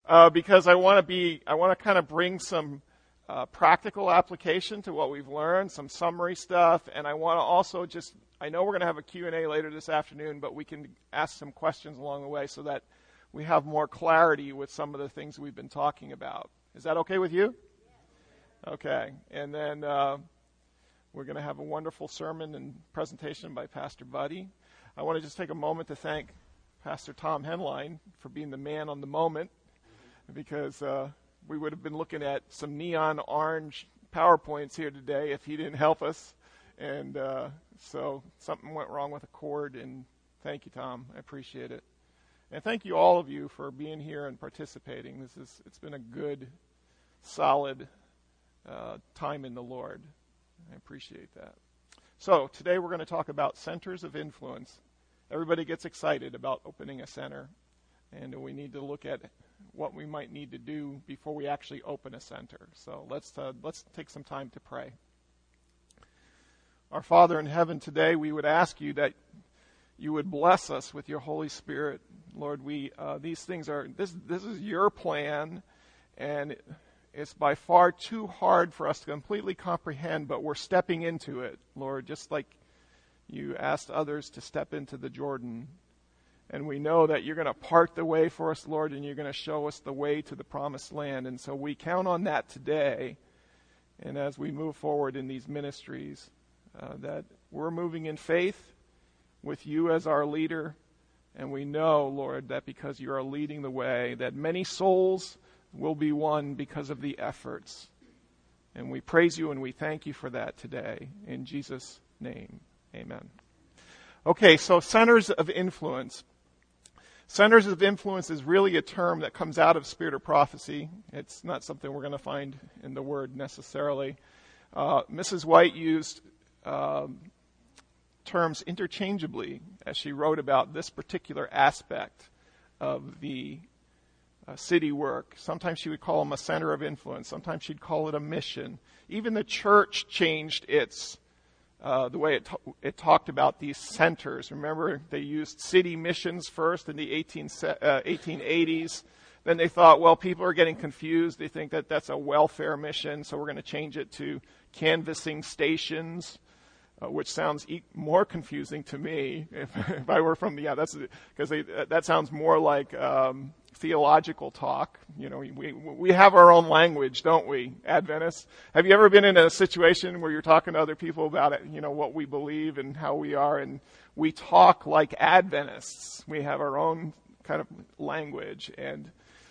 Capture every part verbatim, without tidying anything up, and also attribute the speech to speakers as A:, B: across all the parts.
A: uh, because I want to be, I want to kind of bring some uh, practical application to what we've learned, some summary stuff, and I want to also just, I know we're going to have a Q and A later this afternoon, but we can ask some questions along the way so that we have more clarity with some of the things we've been talking about. Is that okay with you? Okay, and then uh, we're going to have a wonderful sermon and presentation by Pastor Buddy. I want to just take a moment to thank Pastor Tom Henline for being the man on the moment, because uh, we would have been looking at some neon orange PowerPoints here today if he didn't help us. And uh, so something went wrong with a cord, and thank you, Tom. I appreciate it. And thank you, all of you, for being here and participating. This is it's been a good, solid uh, time in the Lord. I appreciate that. So today we're going to talk about centers of influence. Everybody gets excited about opening a center, and we need to look at what we might need to do before we actually open a center. So let's uh, let's take some time to pray. Our Father in heaven, today we would ask you that you would bless us with your Holy Spirit. Lord, we uh, these things are, this this is your plan, and it's by far too hard for us to completely comprehend, but we're stepping into it, Lord, just like you asked others to step into the Jordan. And we know that you're going to part the way for us, Lord, and you're going to show us the way to the promised land. And so we count on that today. And as we move forward in these ministries, uh, that we're moving in faith with you as our leader. And we know, Lord, that because you are leading the way, that many souls will be won because of the efforts. And we praise you and we thank you for that today. In Jesus' name, amen. Okay, so centers of influence. Centers of influence is really a term that comes out of Spirit of Prophecy. It's not something we're going to find in the Word necessarily. Uh, Missus White used um, terms interchangeably as she wrote about this particular aspect of the uh, city work. Sometimes she would call them a center of influence. Sometimes she'd call it a mission. Even the church changed its Uh, the way it, t- it talked about these centers. Remember, they used city missions first in the eighteen, uh, eighteen eighties. Then they thought, well, people are getting confused. They think that that's a welfare mission, so we're going to change it to canvassing stations, uh, which sounds e- more confusing to me if, if I were from the, yeah, that's because that sounds more like um, theological talk. You know, we we have our own language, don't we, Adventists? Have you ever been in a situation where you're talking to other people about it, you know, what we believe and how we are, and we talk like Adventists? We have our own kind of language, and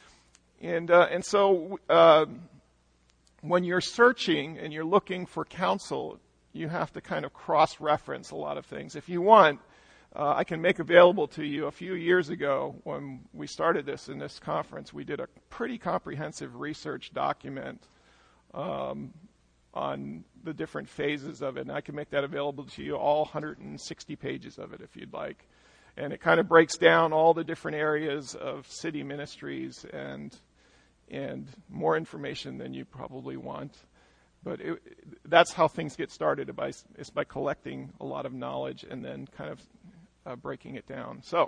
A: and uh, and so uh, when you're searching and you're looking for counsel, you have to kind of cross-reference a lot of things. If you want, Uh, I can make available to you a few years ago when we started this in this conference, we did a pretty comprehensive research document um, on the different phases of it. And I can make that available to you, all one hundred sixty pages of it if you'd like. And it kind of breaks down all the different areas of city ministries and and more information than you probably want. But it, that's how things get started, by, is by collecting a lot of knowledge and then kind of Uh, breaking it down. So,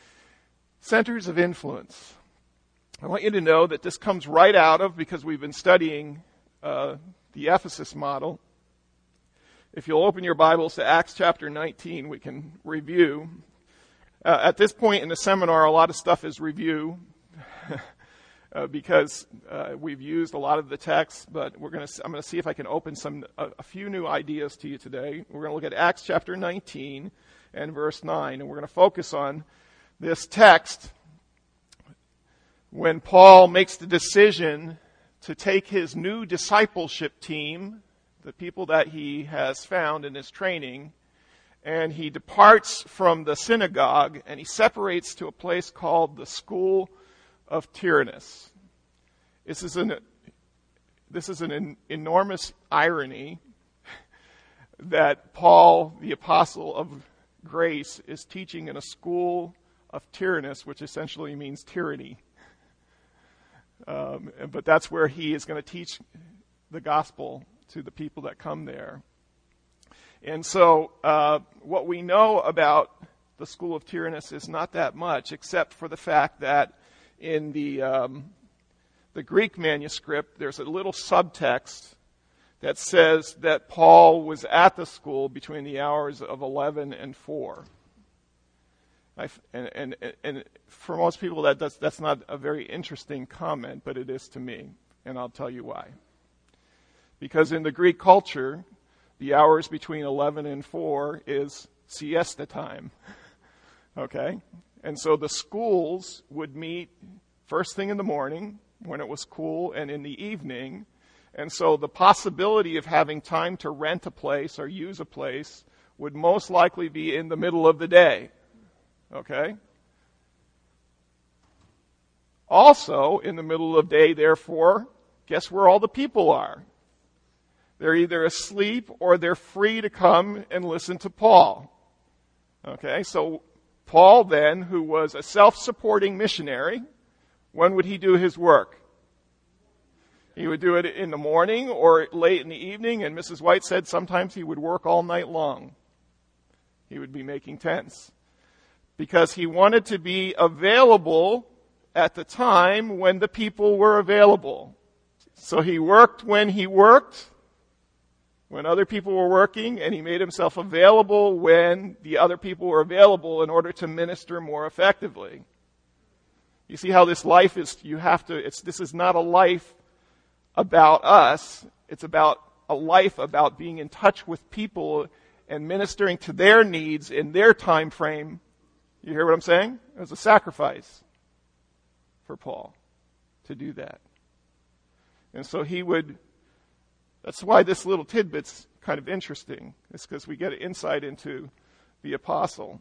A: centers of influence. I want you to know that this comes right out of, because we've been studying uh, the Ephesus model. If you'll open your Bibles to Acts chapter nineteen, we can review. Uh, at this point in the seminar, a lot of stuff is review uh, because uh, we've used a lot of the text, but we're going to. I'm going to see if I can open some a, a few new ideas to you today. We're going to look at Acts chapter nineteen. And verse nine, and we're going to focus on this text when Paul makes the decision to take his new discipleship team, the people that he has found in his training, and he departs from the synagogue and he separates to a place called the School of Tyrannus. This is an this is an enormous irony that Paul, the apostle of grace, is teaching in a school of Tyrannus, which essentially means tyranny. Um, but that's where he is going to teach the gospel to the people that come there. And so uh, what we know about the school of Tyrannus is not that much, except for the fact that in the um, the Greek manuscript, there's a little subtext that says that Paul was at the school between the hours of eleven and four. I, and, and, and for most people, that does, that's not a very interesting comment, but it is to me, and I'll tell you why. Because in the Greek culture, the hours between eleven and four is siesta time, okay? And so the schools would meet first thing in the morning when it was cool and in the evening. And so the possibility of having time to rent a place or use a place would most likely be in the middle of the day. Okay? Also, in the middle of the day, therefore, guess where all the people are? They're either asleep or they're free to come and listen to Paul. Okay, so Paul then, who was a self-supporting missionary, when would he do his work? He would do it in the morning or late in the evening, and Missus White said sometimes he would work all night long. He would be making tents. Because he wanted to be available at the time when the people were available. So he worked when he worked, when other people were working, and he made himself available when the other people were available in order to minister more effectively. You see how this life is, you have to, it's, this is not a life about us. It's about a life about being in touch with people and ministering to their needs in their time frame. You hear what I'm saying? It was a sacrifice for Paul to do that. And so he would, that's why this little tidbit's kind of interesting. It's because we get an insight into the apostle.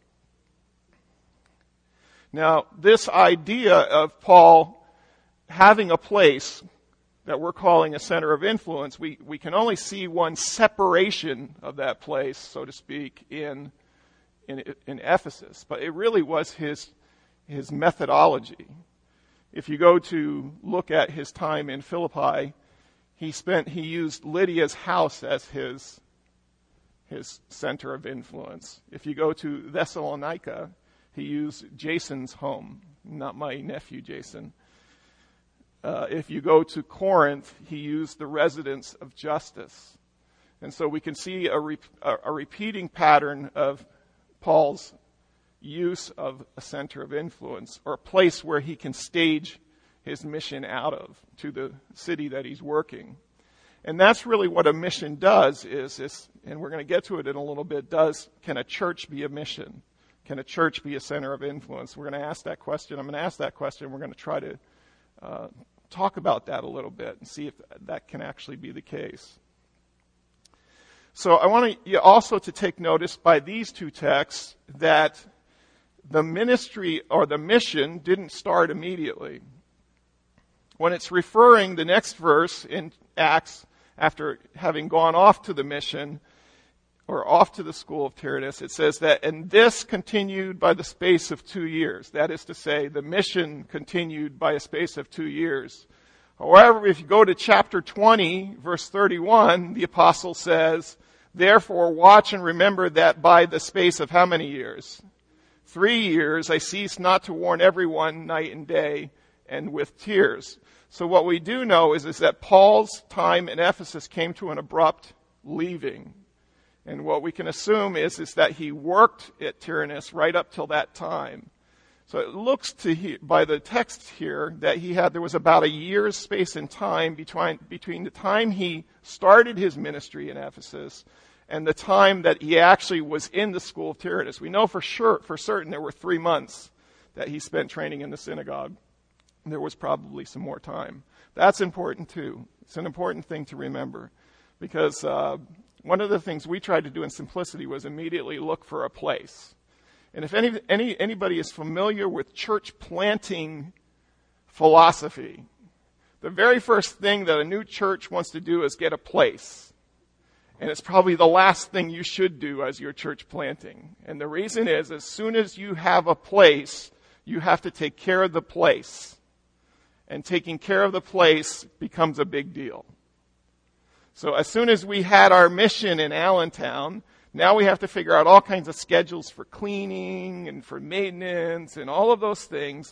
A: Now, this idea of Paul having a place that we're calling a center of influence, we, we can only see one separation of that place, so to speak, in In, in Ephesus, but it really was his his methodology. If you go to look at his time in Philippi, he spent he used Lydia's house as his his center of influence. If you go to Thessalonica, he used Jason's home, not my nephew Jason. Uh, if you go to Corinth, he used the residence of Justus, and so we can see a, re, a, a repeating pattern of Paul's use of a center of influence, or a place where he can stage his mission out of to the city that he's working. And that's really what a mission does is, is and we're going to get to it in a little bit, does, can a church be a mission? Can a church be a center of influence? We're going to ask that question. I'm going to ask that question. We're going to try to uh, talk about that a little bit and see if that can actually be the case. So I want you also to take notice by these two texts that the ministry or the mission didn't start immediately. When it's referring the next verse in Acts, after having gone off to the mission or off to the school of Tyrannus, it says that, and this continued by the space of two years. That is to say, the mission continued by a space of two years. However, if you go to chapter twenty, verse thirty-one, the apostle says, therefore watch and remember that by the space of how many years? Three years I cease not to warn everyone night and day and with tears. So what we do know is, is that Paul's time in Ephesus came to an abrupt leaving. And what we can assume is, is that he worked at Tyrannus right up till that time. So it looks to he, by the text here that he had, there was about a year's space in time between, between the time he started his ministry in Ephesus and the time that he actually was in the school of Tyrannus. We know for sure, for certain, there were three months that he spent training in the synagogue. There was probably some more time. That's important too. It's an important thing to remember, because uh, one of the things we tried to do in Simplicity was immediately look for a place. And if any, any anybody is familiar with church planting philosophy, the very first thing that a new church wants to do is get a place. And it's probably the last thing you should do as you're church planting. And the reason is, as soon as you have a place, you have to take care of the place. And taking care of the place becomes a big deal. So as soon as we had our mission in Allentown, now we have to figure out all kinds of schedules for cleaning and for maintenance and all of those things.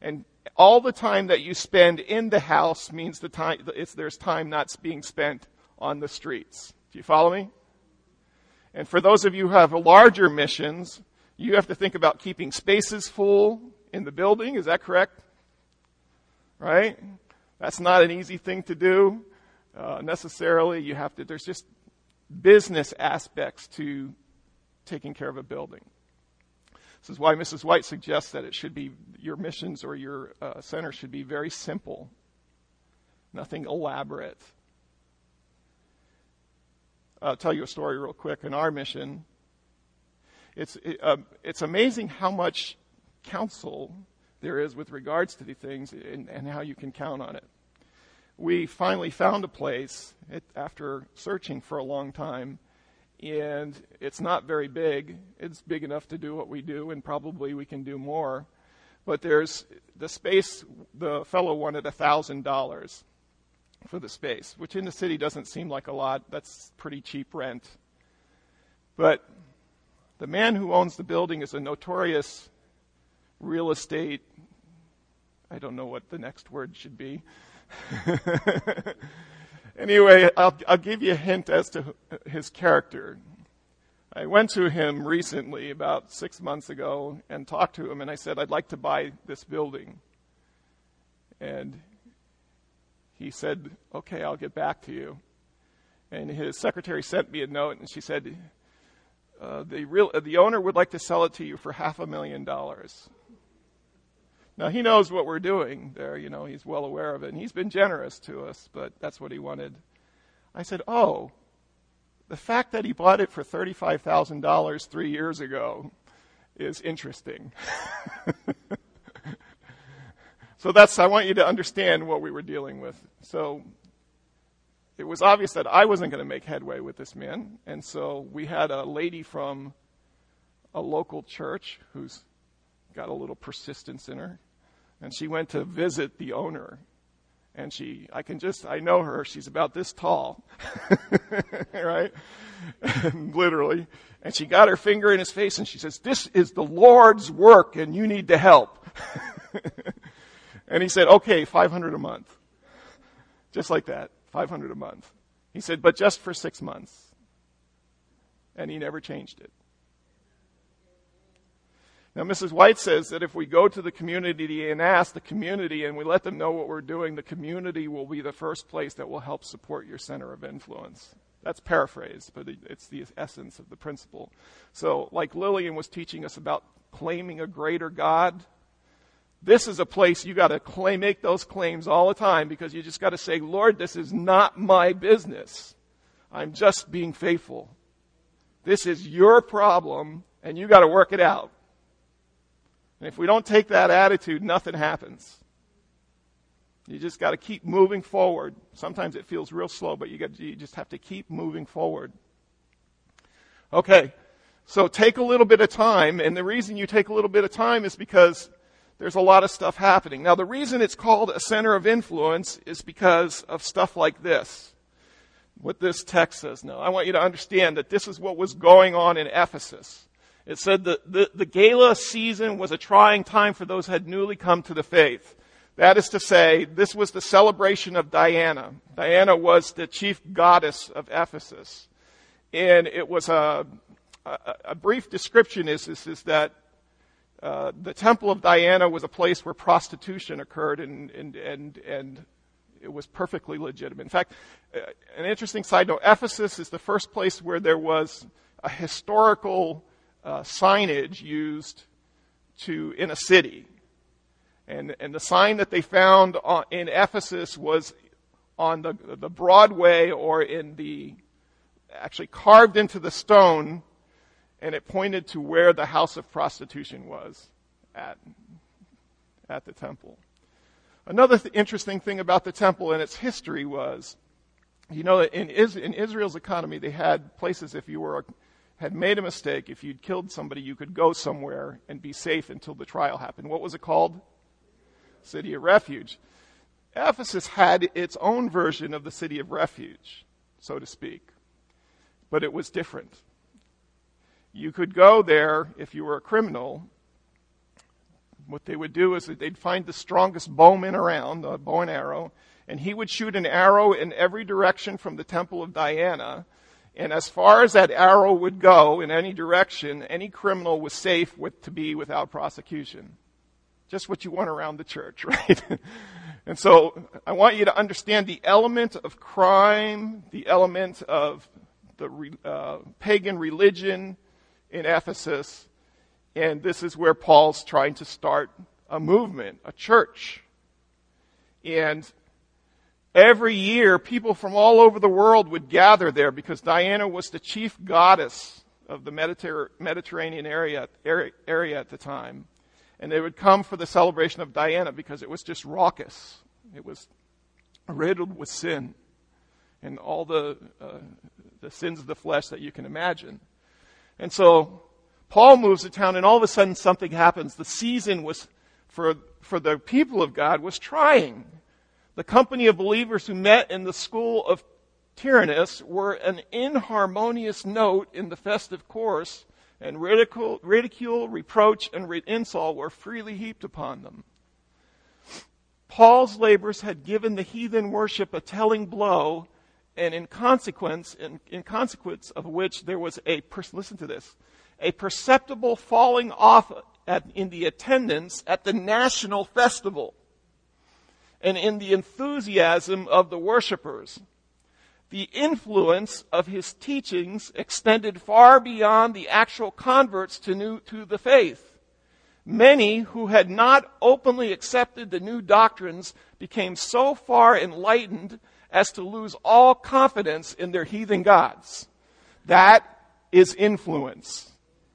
A: And all the time that you spend in the house means the time it's, there's time not being spent on the streets. Do you follow me? And for those of you who have larger missions, you have to think about keeping spaces full in the building. Is that correct? Right? That's not an easy thing to do uh, necessarily. You have to. There's just business aspects to taking care of a building. This is why Missus White suggests that it should be, your missions or your uh, center should be very simple, nothing elaborate. I'll tell you a story real quick. In our mission, it's it, uh, it's amazing how much counsel there is with regards to these things and, and how you can count on it. We finally found a place it, after searching for a long time. And it's not very big. It's big enough to do what we do, and probably we can do more. But there's the space, the fellow wanted one thousand dollars for the space, which in the city doesn't seem like a lot. That's pretty cheap rent. But the man who owns the building is a notorious real estate, I don't know what the next word should be. Anyway, I'll, I'll give you a hint as to his character. I went to him recently, about six months ago, and talked to him, and I said, I'd like to buy this building. And he said, okay, I'll get back to you. And his secretary sent me a note, and she said, uh, the, real, uh, the owner would like to sell it to you for half a million dollars. Now, he knows what we're doing there. You know, he's well aware of it. And he's been generous to us, but that's what he wanted. I said, oh, the fact that he bought it for thirty-five thousand dollars three years ago is interesting. So that's, I want you to understand what we were dealing with. So it was obvious that I wasn't going to make headway with this man. And so we had a lady from a local church who's got a little persistence in her. And she went to visit the owner. And she, I can just, I know her. She's about this tall. Right? Literally. And she got her finger in his face and she says, this is the Lord's work and you need to help. And he said, okay, five hundred dollars a month. Just like that. five hundred dollars a month. He said, but just for six months. And he never changed it. Now, Missus White says that if we go to the community and ask the community and we let them know what we're doing, the community will be the first place that will help support your center of influence. That's paraphrased, but it's the essence of the principle. So, like Lillian was teaching us about claiming a greater God, this is a place you got to claim, make those claims all the time because you just got to say, Lord, this is not my business. I'm just being faithful. This is your problem, and you got to work it out. And if we don't take that attitude, nothing happens. You just got to keep moving forward. Sometimes it feels real slow, but you got you just have to keep moving forward. Okay, so take a little bit of time, and the reason you take a little bit of time is because there's a lot of stuff happening. Now, the reason it's called a center of influence is because of stuff like this. What this text says now. I want you to understand that this is what was going on in Ephesus. It said that the, the gala season was a trying time for those who had newly come to the faith. That is to say, this was the celebration of Diana. Diana was the chief goddess of Ephesus. And it was a, a, a brief description is, is, is that uh, the temple of Diana was a place where prostitution occurred and, and, and, and it was perfectly legitimate. In fact, uh, an interesting side note, Ephesus is the first place where there was a historical Uh, signage used to in a city, and and the sign that they found on, in Ephesus was on the the Broadway or in the actually carved into the stone, and it pointed to where the house of prostitution was at at the temple. Another th- interesting thing about the temple and its history was, you know, that in Is- in Israel's economy they had places if you were a had made a mistake, if you'd killed somebody, you could go somewhere and be safe until the trial happened. What was it called? City of Refuge. Ephesus had its own version of the city of refuge, so to speak. But it was different. You could go there if you were a criminal, what they would do is that they'd find the strongest bowman around, a bow and arrow, and he would shoot an arrow in every direction from the temple of Diana. And as far as that arrow would go in any direction, any criminal was safe with, to be without prosecution. Just what you want around the church, right? And so I want you to understand the element of crime, the element of the uh, pagan religion in Ephesus. And this is where Paul's trying to start a movement, a church. And every year, people from all over the world would gather there because Diana was the chief goddess of the Mediter- Mediterranean area, area, area at the time. And they would come for the celebration of Diana because it was just raucous. It was riddled with sin and all the uh, the sins of the flesh that you can imagine. And so Paul moves to town, and all of a sudden something happens. The season was for for the people of God was trying. The company of believers who met in the school of Tyrannus were an inharmonious note in the festive course, and ridicule, ridicule reproach, and re- insult were freely heaped upon them. Paul's labors had given the heathen worship a telling blow, and in consequence, in, in consequence of which there was a, listen to this, a perceptible falling off at, in the attendance at the national festival and in the enthusiasm of the worshipers. The influence of his teachings extended far beyond the actual converts to new to the faith. Many who had not openly accepted the new doctrines became so far enlightened as to lose all confidence in their heathen gods. That is influence.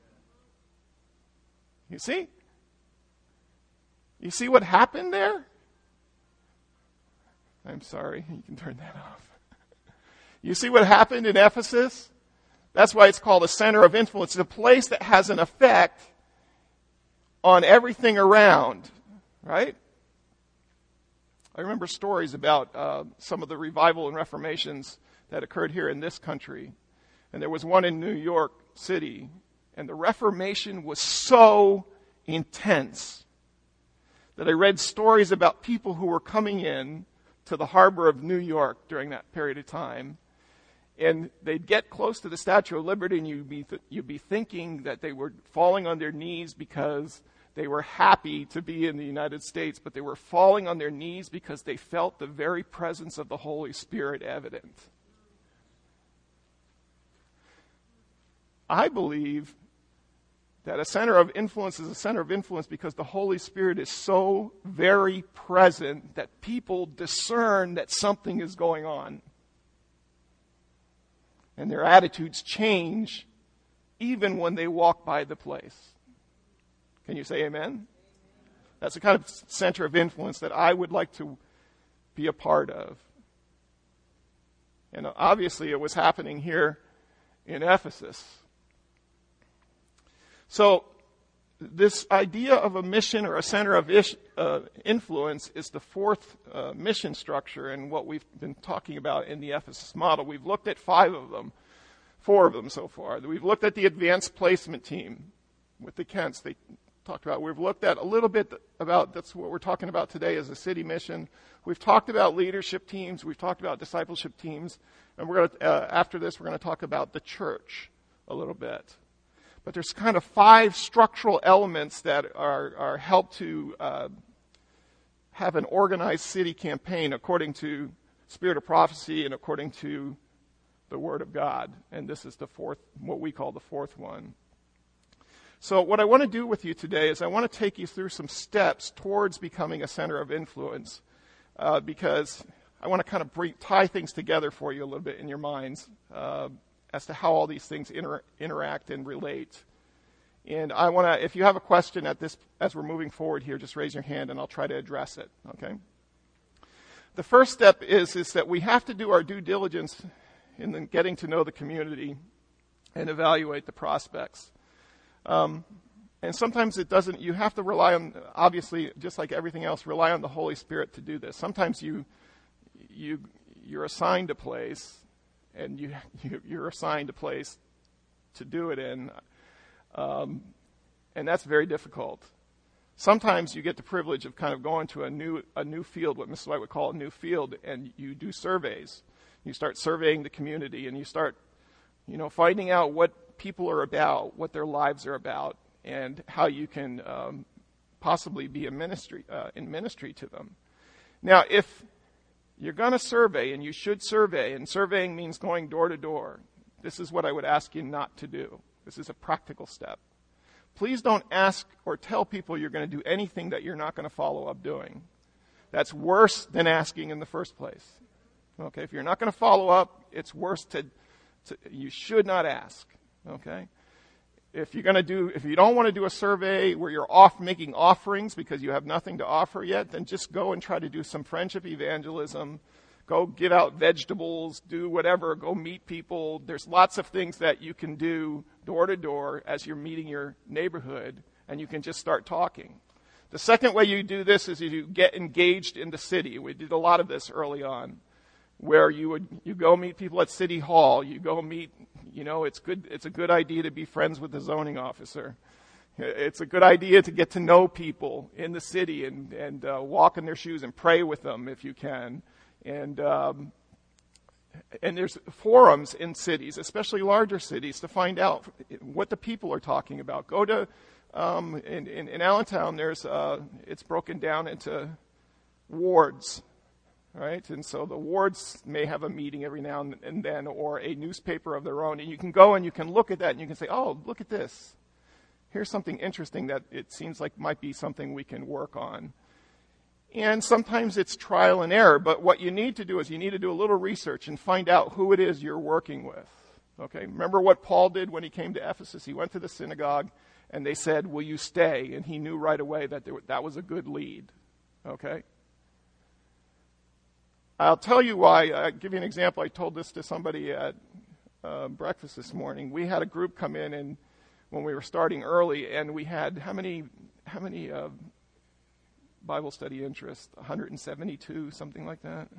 A: You see? You see what happened there? I'm sorry, you can turn that off. You see what happened in Ephesus? That's why it's called a center of influence. It's a place that has an effect on everything around, right? I remember stories about uh, some of the revival and reformations that occurred here in this country. And there was one in New York City. And the Reformation was so intense that I read stories about people who were coming in to the harbor of New York during that period of time. And they'd get close to the Statue of Liberty, and you'd be, th- you'd be thinking that they were falling on their knees because they were happy to be in the United States, but they were falling on their knees because they felt the very presence of the Holy Spirit evident. I believe that a center of influence is a center of influence because the Holy Spirit is so very present that people discern that something is going on. And their attitudes change even when they walk by the place. Can you say amen? That's the kind of center of influence that I would like to be a part of. And obviously it was happening here in Ephesus. So this idea of a mission or a center of ish, uh, influence is the fourth uh, mission structure in what we've been talking about in the Ephesus model. We've looked at five of them, four of them so far. We've looked at the advanced placement team with the Kents. They talked about. We've looked at a little bit about, that's what we're talking about today as a city mission. We've talked about leadership teams. We've talked about discipleship teams. And we're going to, uh, after this, we're going to talk about the church a little bit. But there's kind of five structural elements that are, are help to uh, have an organized city campaign according to Spirit of Prophecy and according to the Word of God. And this is the fourth, what we call the fourth one. So what I want to do with you today is I want to take you through some steps towards becoming a center of influence uh, because I want to kind of bring, tie things together for you a little bit in your minds uh, as to how all these things inter- interact and relate. And I want to, if you have a question at this, as we're moving forward here, just raise your hand and I'll try to address it, okay? The first step is, is that we have to do our due diligence in the getting to know the community and evaluate the prospects. Um, and sometimes it doesn't, you have to rely on, obviously, just like everything else, rely on the Holy Spirit to do this. Sometimes you, you, you're assigned a place and you, you you're assigned a place to do it in, um, and that's very difficult. sometimes you get the privilege of kind of going to a new a new field, what Missus White would call a new field, and you do surveys. You start surveying the community, and you start, you know, finding out what people are about, what their lives are about, and how you can um, possibly be a ministry uh, in ministry to them. Now, if you're going to survey, and you should survey, and surveying means going door to door, this is what I would ask you not to do. This is a practical step. Please don't ask or tell people you're going to do anything that you're not going to follow up doing. That's worse than asking in the first place. Okay, if you're not going to follow up, it's worse to, to you should not ask. Okay? If you're going to do, if you don't want to do a survey where you're off making offerings because you have nothing to offer yet, then just go and try to do some friendship evangelism. Go give out vegetables, do whatever, go meet people. There's lots of things that you can do door to door as you're meeting your neighborhood, and you can just start talking. The second way you do this is you get engaged in the city. We did a lot of this early on, where you would you go meet people at City Hall. You go meet, you know, it's good. It's a good idea to be friends with the zoning officer. It's a good idea to get to know people in the city and and uh, walk in their shoes and pray with them if you can. And um, and there's forums in cities, especially larger cities, to find out what the people are talking about. Go to um, in, in in Allentown. There's uh, it's broken down into wards, right? And so the wards may have a meeting every now and then, or a newspaper of their own. And you can go and you can look at that and you can say, "Oh, look at this. Here's something interesting that it seems like might be something we can work on." And sometimes it's trial and error, but what you need to do is you need to do a little research and find out who it is you're working with. Okay? Remember what Paul did when he came to Ephesus? He went to the synagogue, and they said, "Will you stay?" And he knew right away that there, that was a good lead. Okay? I'll tell you why. I'll give you an example. I told this to somebody at uh, breakfast this morning. We had a group come in, and when we were starting early, and we had how many how many uh, Bible study interest? one hundred seventy-two, something like that.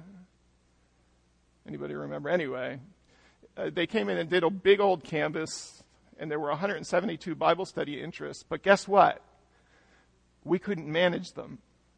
A: Anybody remember? Anyway, uh, they came in and did a big old canvas, and there were one hundred seventy-two Bible study interests. But guess what? We couldn't manage them.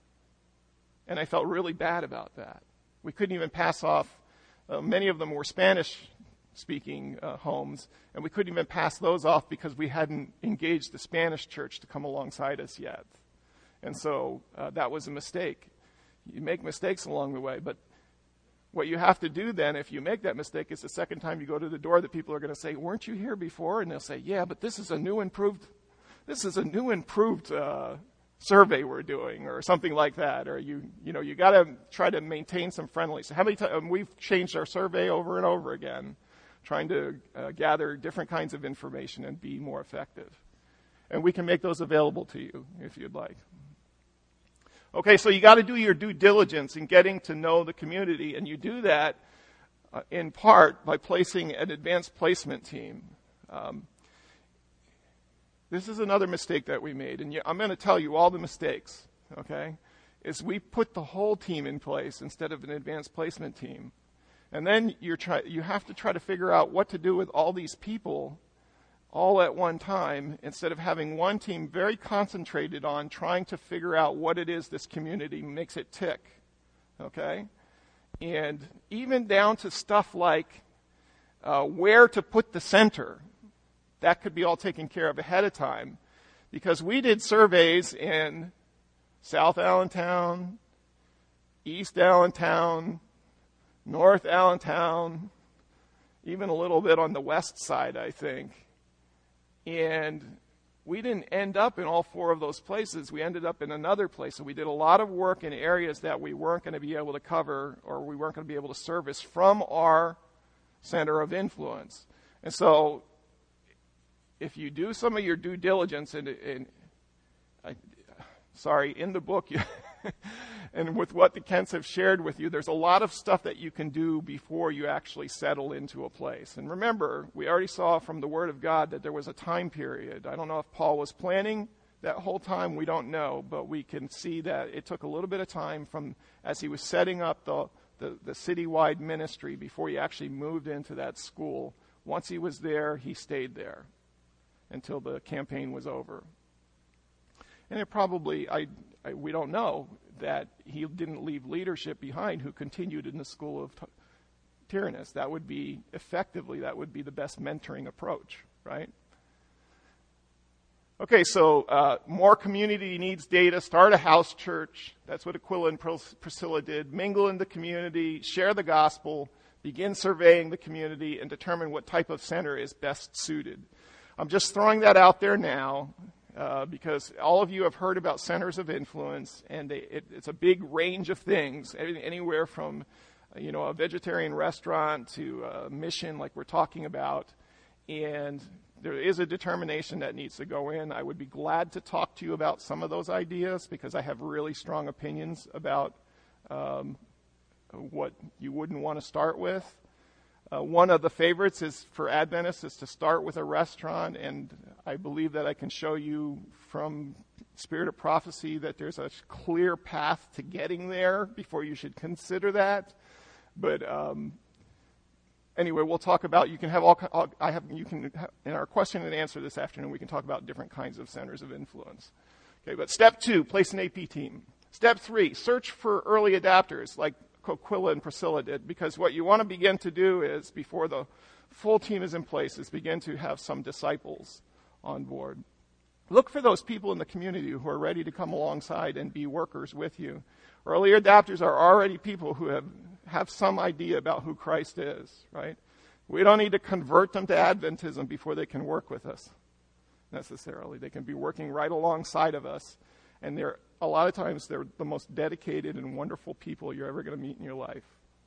A: And I felt really bad about that. We couldn't even pass off, uh, many of them were Spanish-speaking uh, homes, and we couldn't even pass those off because we hadn't engaged the Spanish church to come alongside us yet. And so uh, that was a mistake. You make mistakes along the way, but what you have to do then, if you make that mistake, is the second time you go to the door that people are going to say, "Weren't you here before?" And they'll say, "Yeah, but this is a new improved, this is a new improved uh, survey we're doing," or something like that. Or you, you know, you got to try to maintain some friendliness. How many times we've changed our survey over and over again, trying to uh, gather different kinds of information and be more effective. And we can make those available to you if you'd like. Okay, so you got to do your due diligence in getting to know the community, and you do that uh, in part by placing an advanced placement team. Um, this is another mistake that we made, and you, I'm going to tell you all the mistakes, okay, is we put the whole team in place instead of an advanced placement team. And then you're try, you have to try to figure out what to do with all these people all at one time, instead of having one team very concentrated on trying to figure out what it is this community makes it tick, okay? And even down to stuff like uh, where to put the center. That could be all taken care of ahead of time, because we did surveys in South Allentown, East Allentown, North Allentown, even a little bit on the west side, I think. And we didn't end up in all four of those places. We ended up in another place. So we did a lot of work in areas that we weren't going to be able to cover, or we weren't going to be able to service from our center of influence. And so if you do some of your due diligence, and, and I, sorry, in the book, you and with what the Kents have shared with you, there's a lot of stuff that you can do before you actually settle into a place. And remember, we already saw from the Word of God that there was a time period. I don't know if Paul was planning that whole time. We don't know, but we can see that it took a little bit of time from as he was setting up the, the, the citywide ministry before he actually moved into that school. Once he was there, he stayed there until the campaign was over. And it probably, I, I we don't know that he didn't leave leadership behind who continued in the school of t- Tyrannus. That would be, effectively, that would be the best mentoring approach, right? Okay, so uh, more community needs data. Start a house church. That's what Aquila and Pris- Priscilla did. Mingle in the community, share the gospel, begin surveying the community, and determine what type of center is best suited. I'm just throwing that out there now uh, because all of you have heard about centers of influence, and they, it, it's a big range of things, anywhere from you know a vegetarian restaurant to a mission like we're talking about, and there is a determination that needs to go in. I would be glad to talk to you about some of those ideas because I have really strong opinions about um, what you wouldn't want to start with. Uh, one of the favorites is for Adventists is to start with a restaurant, and I believe that I can show you from Spirit of Prophecy that there's a clear path to getting there before you should consider that. But um, Anyway, we'll talk about, you can have all, all I have, you can, in our question and answer this afternoon, we can talk about different kinds of centers of influence. Okay, but step two, place an A P team. Step three, search for early adapters like Aquila and Priscilla did, because what you want to begin to do is, before the full team is in place, is begin to have some disciples on board. Look for those people in the community who are ready to come alongside and be workers with you. Early adapters are already people who have have some idea about who Christ is, right? We don't need to convert them to Adventism before they can work with us, necessarily. They can be working right alongside of us, and they're a lot of times they're the most dedicated and wonderful people you're ever going to meet in your life.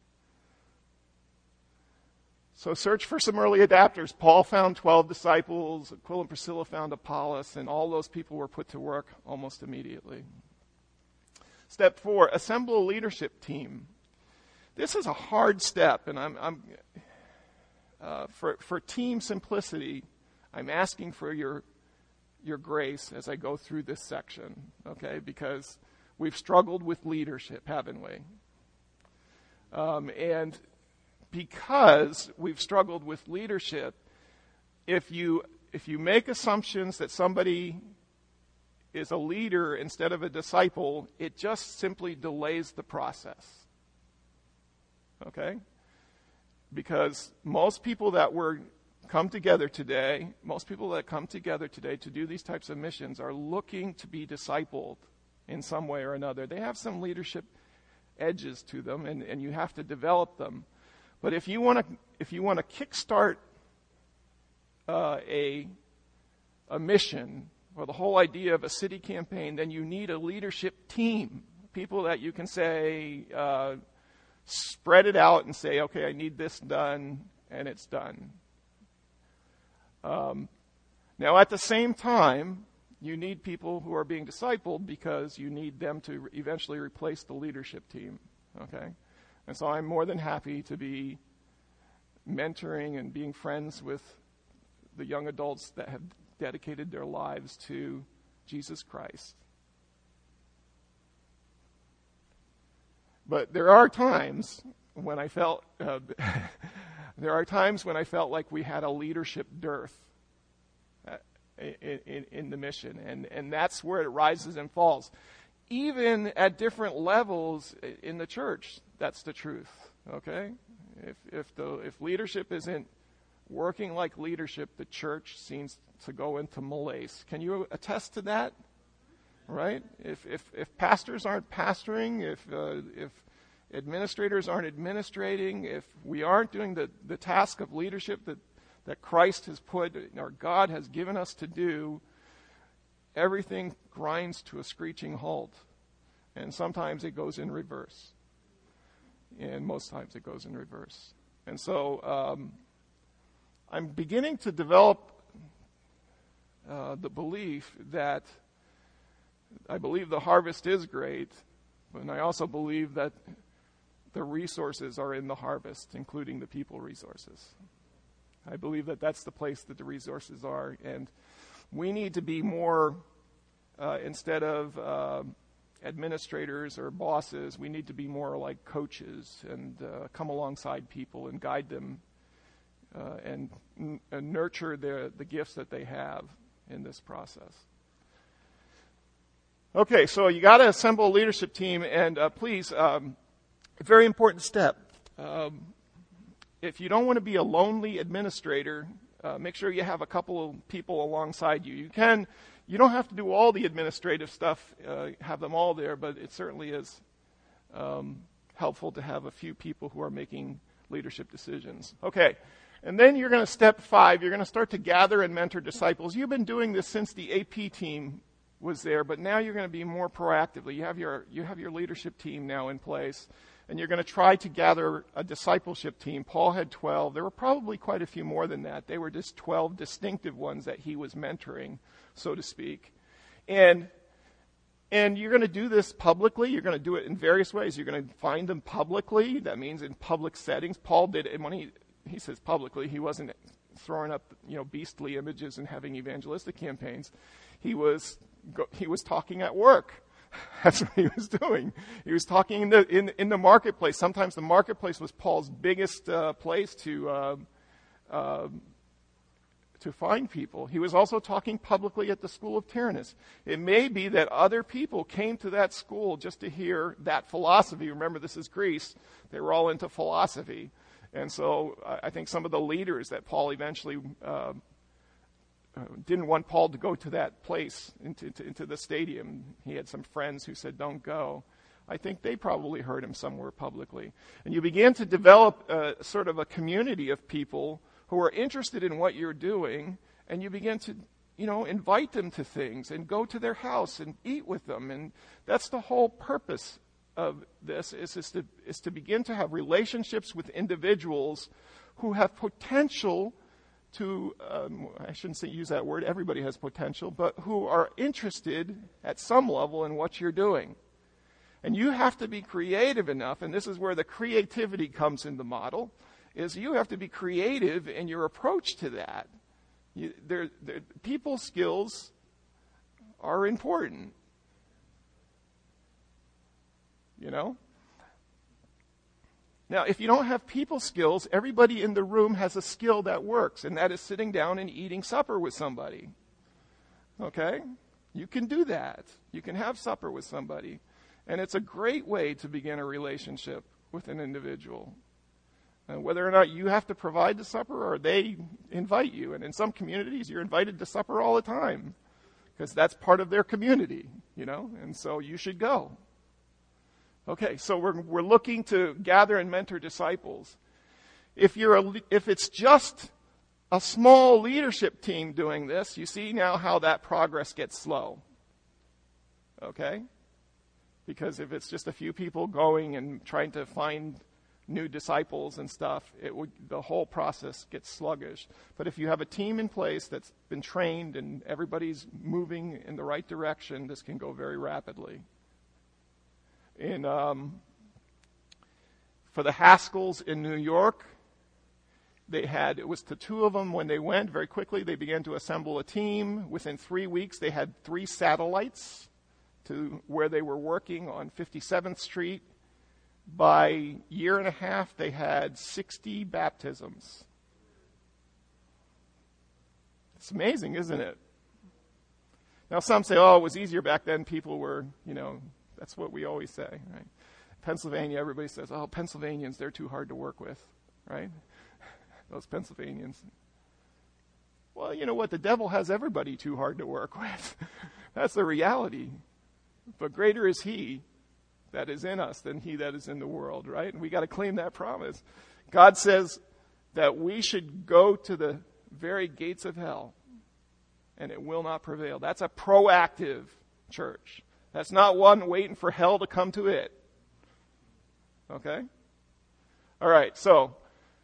A: So search for some early adapters. Paul found twelve disciples, Aquila and Priscilla found Apollos, and all those people were put to work almost immediately. Step four, assemble a leadership team. This is a hard step, and I'm, I'm uh, for for team simplicity, I'm asking for your your grace as I go through this section, okay? Because we've struggled with leadership, haven't we? Um, and because we've struggled with leadership, if you if you make assumptions that somebody is a leader instead of a disciple, it just simply delays the process. Okay? Because most people that were come together today, most people that come together today to do these types of missions are looking to be discipled in some way or another. They have some leadership edges to them, and, and you have to develop them. But if you want to, if you want to kickstart uh, a a mission or the whole idea of a city campaign, then you need a leadership team, people that you can say. Uh, Spread it out and say, okay, I need this done, and it's done. Um, now, at the same time, you need people who are being discipled because you need them to re- eventually replace the leadership team, okay? And so I'm more than happy to be mentoring and being friends with the young adults that have dedicated their lives to Jesus Christ. But there are times when I felt uh, there are times when I felt like we had a leadership dearth uh, in, in, in the mission, and, and that's where it rises and falls. Even at different levels in the church, that's the truth. Okay, if if the if leadership isn't working like leadership, the church seems to go into malaise. Can you attest to that? Right? If if if pastors aren't pastoring, if uh, if administrators aren't administrating, if we aren't doing the, the task of leadership that, that Christ has put, or God has given us to do, everything grinds to a screeching halt. And sometimes it goes in reverse. And most times it goes in reverse. And so um, I'm beginning to develop uh, the belief that I believe the harvest is great, but I also believe that the resources are in the harvest, including the people resources. I believe that that's the place that the resources are, and we need to be more, uh, instead of uh, administrators or bosses, we need to be more like coaches and uh, come alongside people and guide them uh, and, n- and nurture the, the gifts that they have in this process. Okay, so you got to assemble a leadership team, and uh, please, um, a very important step. Um, if you don't want to be a lonely administrator, uh, make sure you have a couple of people alongside you. You can, you don't have to do all the administrative stuff, uh, have them all there, but it certainly is um, helpful to have a few people who are making leadership decisions. Okay, and then you're going to step five. You're going to start to gather and mentor disciples. You've been doing this since the A P team was there, but now you're going to be more proactively. You have your you have your leadership team now in place, and you're going to try to gather a discipleship team. Paul had twelve. There were probably quite a few more than that. They were just twelve distinctive ones that he was mentoring, so to speak. And and you're going to do this publicly. You're going to do it in various ways. You're going to find them publicly. That means in public settings. Paul did it, and when he he says publicly, he wasn't throwing up, you know, beastly images and having evangelistic campaigns. He was he was talking at work. That's what he was doing. He was talking in the in, in the marketplace. Sometimes the marketplace was Paul's biggest uh, place to uh, uh, to find people. He was also talking publicly at the school of Tyrannus. It may be that other people came to that school just to hear that philosophy. Remember, this is Greece. They were all into philosophy. And so uh, I think some of the leaders that Paul eventually uh, uh, didn't want Paul to go to that place, into, into, into the stadium. He had some friends who said, don't go. I think they probably heard him somewhere publicly. And you begin to develop uh, sort of a community of people who are interested in what you're doing, and you begin to, you know, invite them to things and go to their house and eat with them. And that's the whole purpose of this, is, is, to, is to begin to have relationships with individuals who have potential to, um, I shouldn't say use that word, everybody has potential, but who are interested at some level in what you're doing. And you have to be creative enough, and this is where the creativity comes in the model, is you have to be creative in your approach to that. You, there, there, people skills are important. You know? Now, if you don't have people skills, everybody in the room has a skill that works, and that is sitting down and eating supper with somebody. Okay? You can do that. You can have supper with somebody. And it's a great way to begin a relationship with an individual. And whether or not you have to provide the supper or they invite you. And in some communities, you're invited to supper all the time because that's part of their community, you know, and so you should go. Okay, so we're we're looking to gather and mentor disciples. If you're a, if it's just a small leadership team doing this, you see now how that progress gets slow. Okay? Because if it's just a few people going and trying to find new disciples and stuff, it would, the whole process gets sluggish. But if you have a team in place that's been trained and everybody's moving in the right direction, this can go very rapidly. In um, for the Haskells in New York, they had, it was the two of them when they went, very quickly they began to assemble a team. Within three weeks, they had three satellites to where they were working on fifty-seventh Street. By year and a half, they had sixty baptisms. It's amazing, isn't it? Now, some say, oh, it was easier back then. People were, you know, that's what we always say, right? Pennsylvania, everybody says, oh, Pennsylvanians, they're too hard to work with, right? Those Pennsylvanians. Well, you know what? The devil has everybody too hard to work with. That's the reality. But greater is he that is in us than he that is in the world, right? And we got to claim that promise. God says that we should go to the very gates of hell, and it will not prevail. That's a proactive church. That's not one waiting for hell to come to it. Okay? All right, so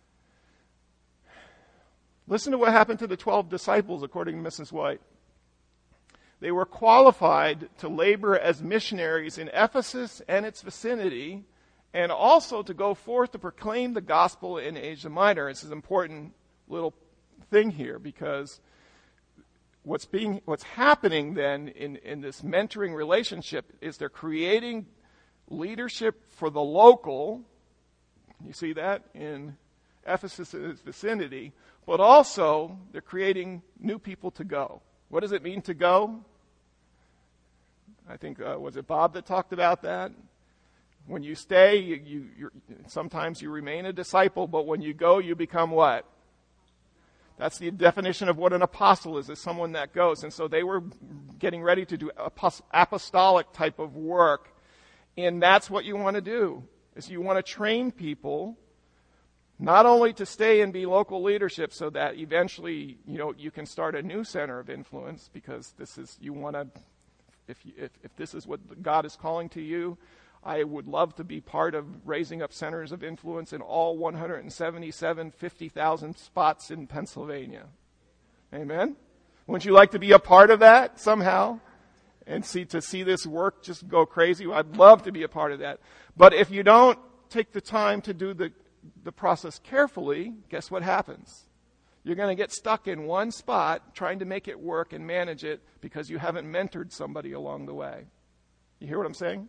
A: listen to what happened to the twelve disciples according to Missus White. They were qualified to labor as missionaries in Ephesus and its vicinity, and also to go forth to proclaim the gospel in Asia Minor. It's an important little thing here, because what's being, what's happening then in, in this mentoring relationship is they're creating leadership for the local. You see that in Ephesus and its vicinity, but also they're creating new people to go. What does it mean to go? I think, uh, was it Bob that talked about that? When you stay, you, you you're, sometimes you remain a disciple, but when you go, you become what? That's the definition of what an apostle is, is someone that goes. And so they were getting ready to do apostolic type of work. And that's what you want to do, is you want to train people not only to stay and be local leadership so that eventually, you know, you can start a new center of influence, because this is, you want to, if, you, if, if this is what God is calling to you, I would love to be part of raising up centers of influence in all one hundred seventy-seven, fifty thousand spots in Pennsylvania. Amen? Wouldn't you like to be a part of that somehow? And see, to see this work just go crazy? I'd love to be a part of that. But if you don't take the time to do the, the process carefully, guess what happens? You're going to get stuck in one spot trying to make it work and manage it because you haven't mentored somebody along the way. You hear what I'm saying?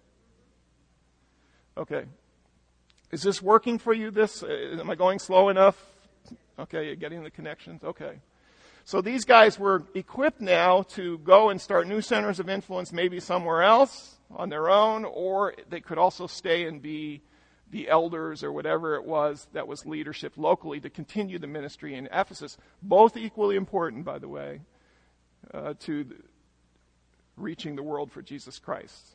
A: Okay. Is this working for you, this? Uh, am I going slow enough? Okay, you're getting the connections? Okay. So these guys were equipped now to go and start new centers of influence, maybe somewhere else on their own, or they could also stay and be the elders or whatever it was that was leadership locally to continue the ministry in Ephesus. Both equally important, by the way, uh, to the, reaching the world for Jesus Christ.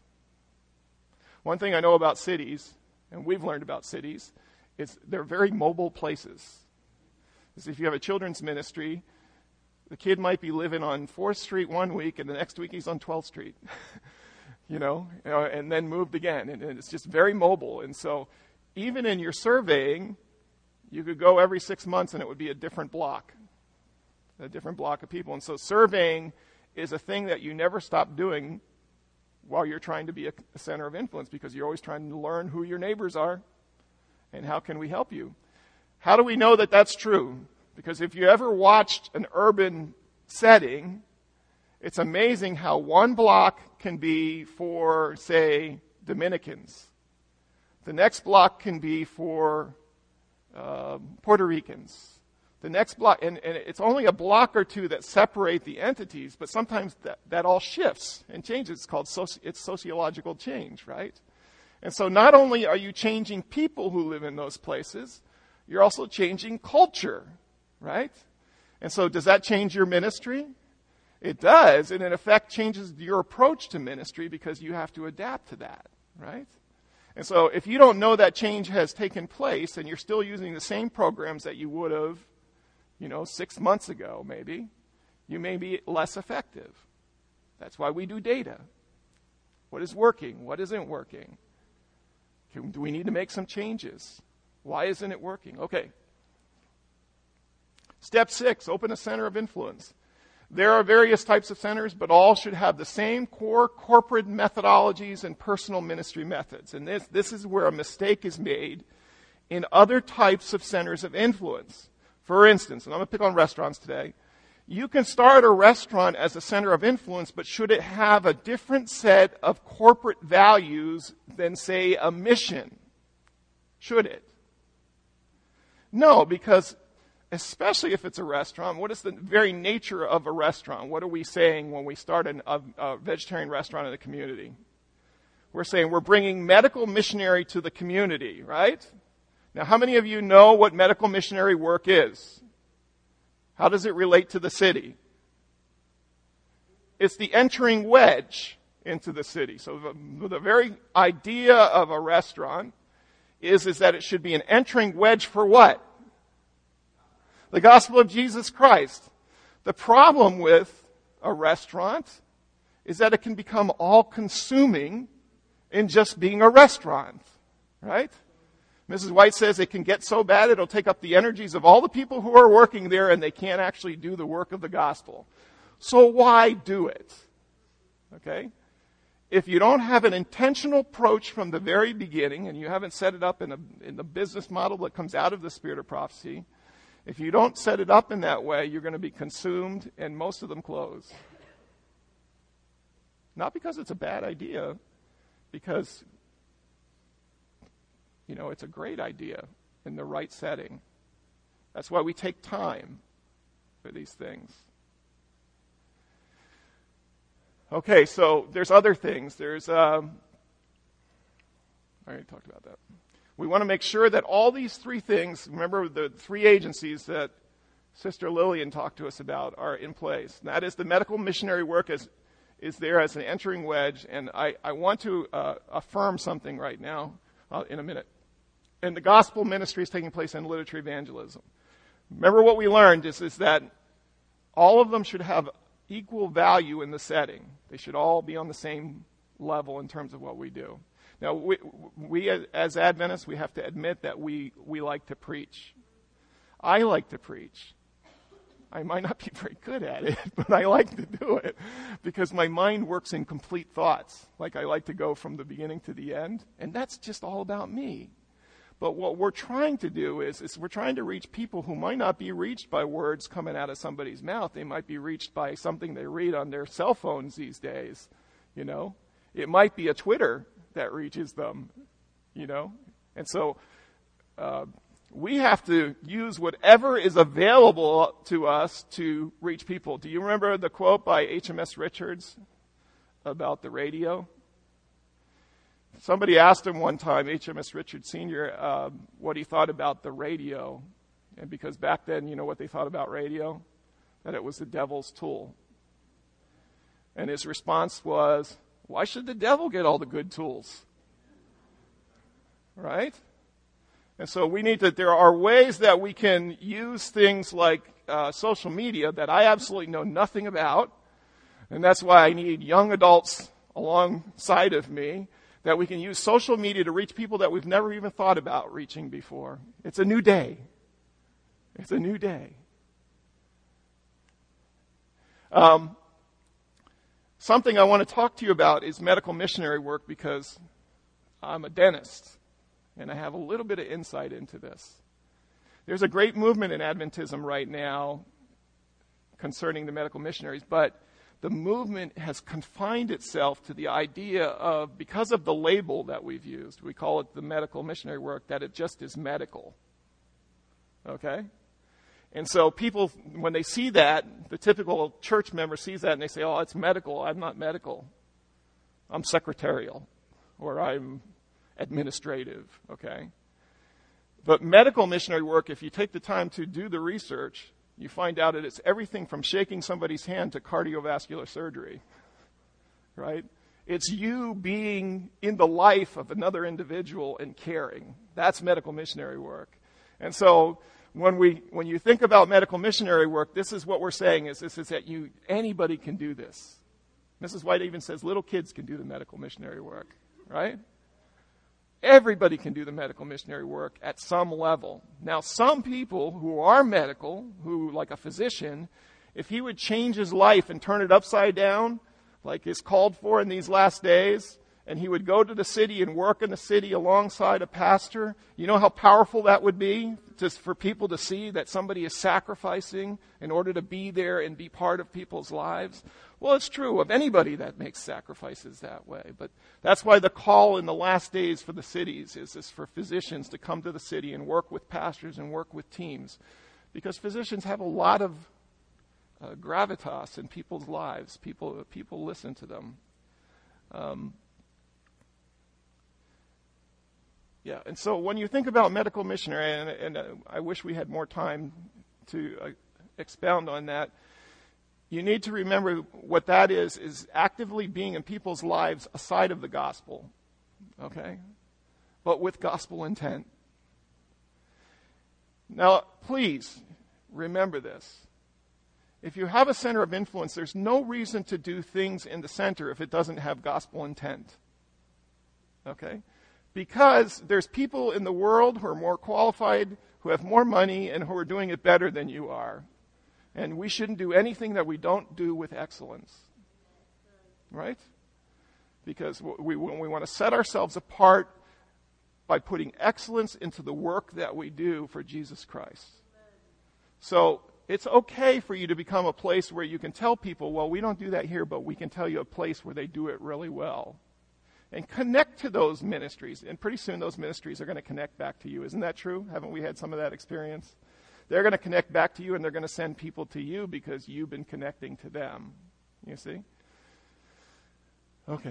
A: One thing I know about cities, and we've learned about cities, is they're very mobile places. Is if you have a children's ministry, the kid might be living on fourth Street one week, and the next week he's on twelfth Street, you know, and then moved again. And it's just very mobile. And so even in your surveying, you could go every six months and it would be a different block, a different block of people. And so surveying is a thing that you never stop doing while you're trying to be a, a center of influence, because you're always trying to learn who your neighbors are and how can we help you. How do we know that that's true? Because if you ever watched an urban setting, it's amazing how one block can be for, say, Dominicans. The next block can be for uh, Puerto Ricans. The next block, and, and it's only a block or two that separate the entities, but sometimes that, that all shifts and changes. It's called soci, it's sociological change, right? And so not only are you changing people who live in those places, you're also changing culture, right? And so does that change your ministry? It does, and in effect changes your approach to ministry because you have to adapt to that, right? And so if you don't know that change has taken place and you're still using the same programs that you would have, you know, six months ago maybe, you may be less effective. That's why we do data. What is working? What isn't working? Can, do we need to make some changes? Why isn't it working? Okay. Step six, open a center of influence. There are various types of centers, but all should have the same core corporate methodologies and personal ministry methods. And this, this is where a mistake is made in other types of centers of influence. For instance, and I'm going to pick on restaurants today, you can start a restaurant as a center of influence, but should it have a different set of corporate values than, say, a mission? Should it? No, because especially if it's a restaurant, what is the very nature of a restaurant? What are we saying when we start an, a, a vegetarian restaurant in a community? We're saying we're bringing medical missionary to the community, right? Now, how many of you know what medical missionary work is? How does it relate to the city? It's the entering wedge into the city. So the, the very idea of a restaurant is, is that it should be an entering wedge for what? The gospel of Jesus Christ. The problem with a restaurant is that it can become all-consuming in just being a restaurant, right? Missus White says it can get so bad it'll take up the energies of all the people who are working there and they can't actually do the work of the gospel. So why do it? Okay? If you don't have an intentional approach from the very beginning and you haven't set it up in, a, in the business model that comes out of the spirit of prophecy, if you don't set it up in that way, you're going to be consumed and most of them close. Not because it's a bad idea, because you know, it's a great idea in the right setting. That's why we take time for these things. Okay, so there's other things. There's, um, I already talked about that. We want to make sure that all these three things, remember the three agencies that Sister Lillian talked to us about, are in place. And that is the medical missionary work is, is there as an entering wedge. And I, I want to uh, affirm something right now uh, in a minute. And the gospel ministry is taking place in literature evangelism. Remember what we learned is, is that all of them should have equal value in the setting. They should all be on the same level in terms of what we do. Now, we, we as Adventists, we have to admit that we, we like to preach. I like to preach. I might not be very good at it, but I like to do it because my mind works in complete thoughts. Like I like to go from the beginning to the end, and that's just all about me. But what we're trying to do is, is we're trying to reach people who might not be reached by words coming out of somebody's mouth. They might be reached by something they read on their cell phones these days, you know. It might be a Twitter that reaches them, you know. And so uh, we have to use whatever is available to us to reach people. Do you remember the quote by H M S Richards about the radio? Somebody asked him one time, H M S Richards Senior, uh, what he thought about the radio. And because back then, you know what they thought about radio? That it was the devil's tool. And his response was, why should the devil get all the good tools? Right? And so we need to, there are ways that we can use things like uh, social media that I absolutely know nothing about. And that's why I need young adults alongside of me, that we can use social media to reach people that we've never even thought about reaching before. It's a new day. It's a new day. Um, something I want to talk to you about is medical missionary work because I'm a dentist and I have a little bit of insight into this. There's a great movement in Adventism right now concerning the medical missionaries, but the movement has confined itself to the idea of, because of the label that we've used, we call it the medical missionary work, that it just is medical. Okay? And so people, when they see that, the typical church member sees that and they say, oh, it's medical. I'm not medical. I'm secretarial. Or I'm administrative. Okay? But medical missionary work, if you take the time to do the research, you find out that it's everything from shaking somebody's hand to cardiovascular surgery, right? It's you being in the life of another individual and caring. That's medical missionary work. And so when we, when you think about medical missionary work, this is what we're saying is this is that you, anybody can do this. Missus White even says little kids can do the medical missionary work, right? Everybody can do the medical missionary work at some level. Now, some people who are medical, who, like a physician, if he would change his life and turn it upside down, like is called for in these last days, and he would go to the city and work in the city alongside a pastor, you know how powerful that would be just for people to see that somebody is sacrificing in order to be there and be part of people's lives? Well, it's true of anybody that makes sacrifices that way. But that's why the call in the last days for the cities is, is for physicians to come to the city and work with pastors and work with teams. Because physicians have a lot of uh, gravitas in people's lives. People, people listen to them. Um, yeah, and so when you think about medical missionary, and, and uh, I wish we had more time to uh, expound on that, you need to remember what that is, is actively being in people's lives aside of the gospel, okay? But with gospel intent. Now, please remember this. If you have a center of influence, there's no reason to do things in the center if it doesn't have gospel intent, okay? Because there's people in the world who are more qualified, who have more money, and who are doing it better than you are. And we shouldn't do anything that we don't do with excellence. Right? Because we, we want to set ourselves apart by putting excellence into the work that we do for Jesus Christ. So it's okay for you to become a place where you can tell people, well, we don't do that here, but we can tell you a place where they do it really well. And connect to those ministries. And pretty soon those ministries are going to connect back to you. Isn't that true? Haven't we had some of that experience? They're going to connect back to you, and they're going to send people to you because you've been connecting to them. You see? Okay.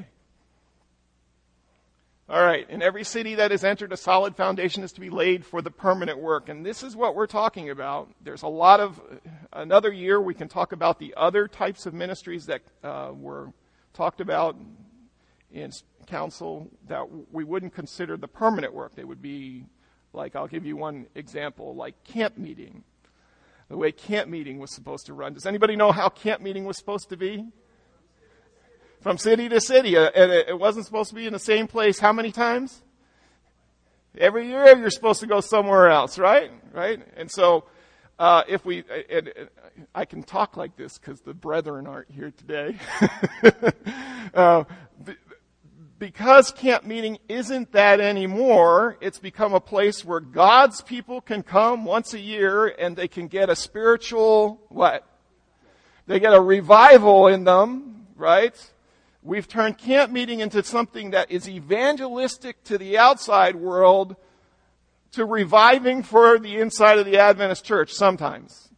A: All right. In every city that is entered, a solid foundation is to be laid for the permanent work. And this is what we're talking about. There's a lot of, another year we can talk about the other types of ministries that uh, were talked about in council that we wouldn't consider the permanent work. They would be, like, I'll give you one example, like camp meeting. The way camp meeting was supposed to run. Does anybody know how camp meeting was supposed to be? From city to city. Uh, and it wasn't supposed to be in the same place how many times? Every year you're supposed to go somewhere else, right? Right? And so uh, if we, and, and I can talk like this because the brethren aren't here today. uh, because camp meeting isn't that anymore, it's become a place where God's people can come once a year and they can get a spiritual, what? They get a revival in them, right? We've turned camp meeting into something that is evangelistic to the outside world, to reviving for the inside of the Adventist church sometimes.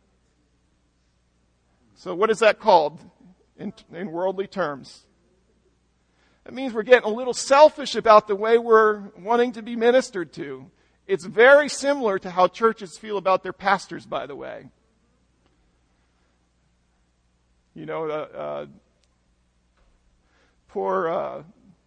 A: So what is that called in, in worldly terms? It means we're getting a little selfish about the way we're wanting to be ministered to. It's very similar to how churches feel about their pastors, by the way. You know, uh, uh, poor uh,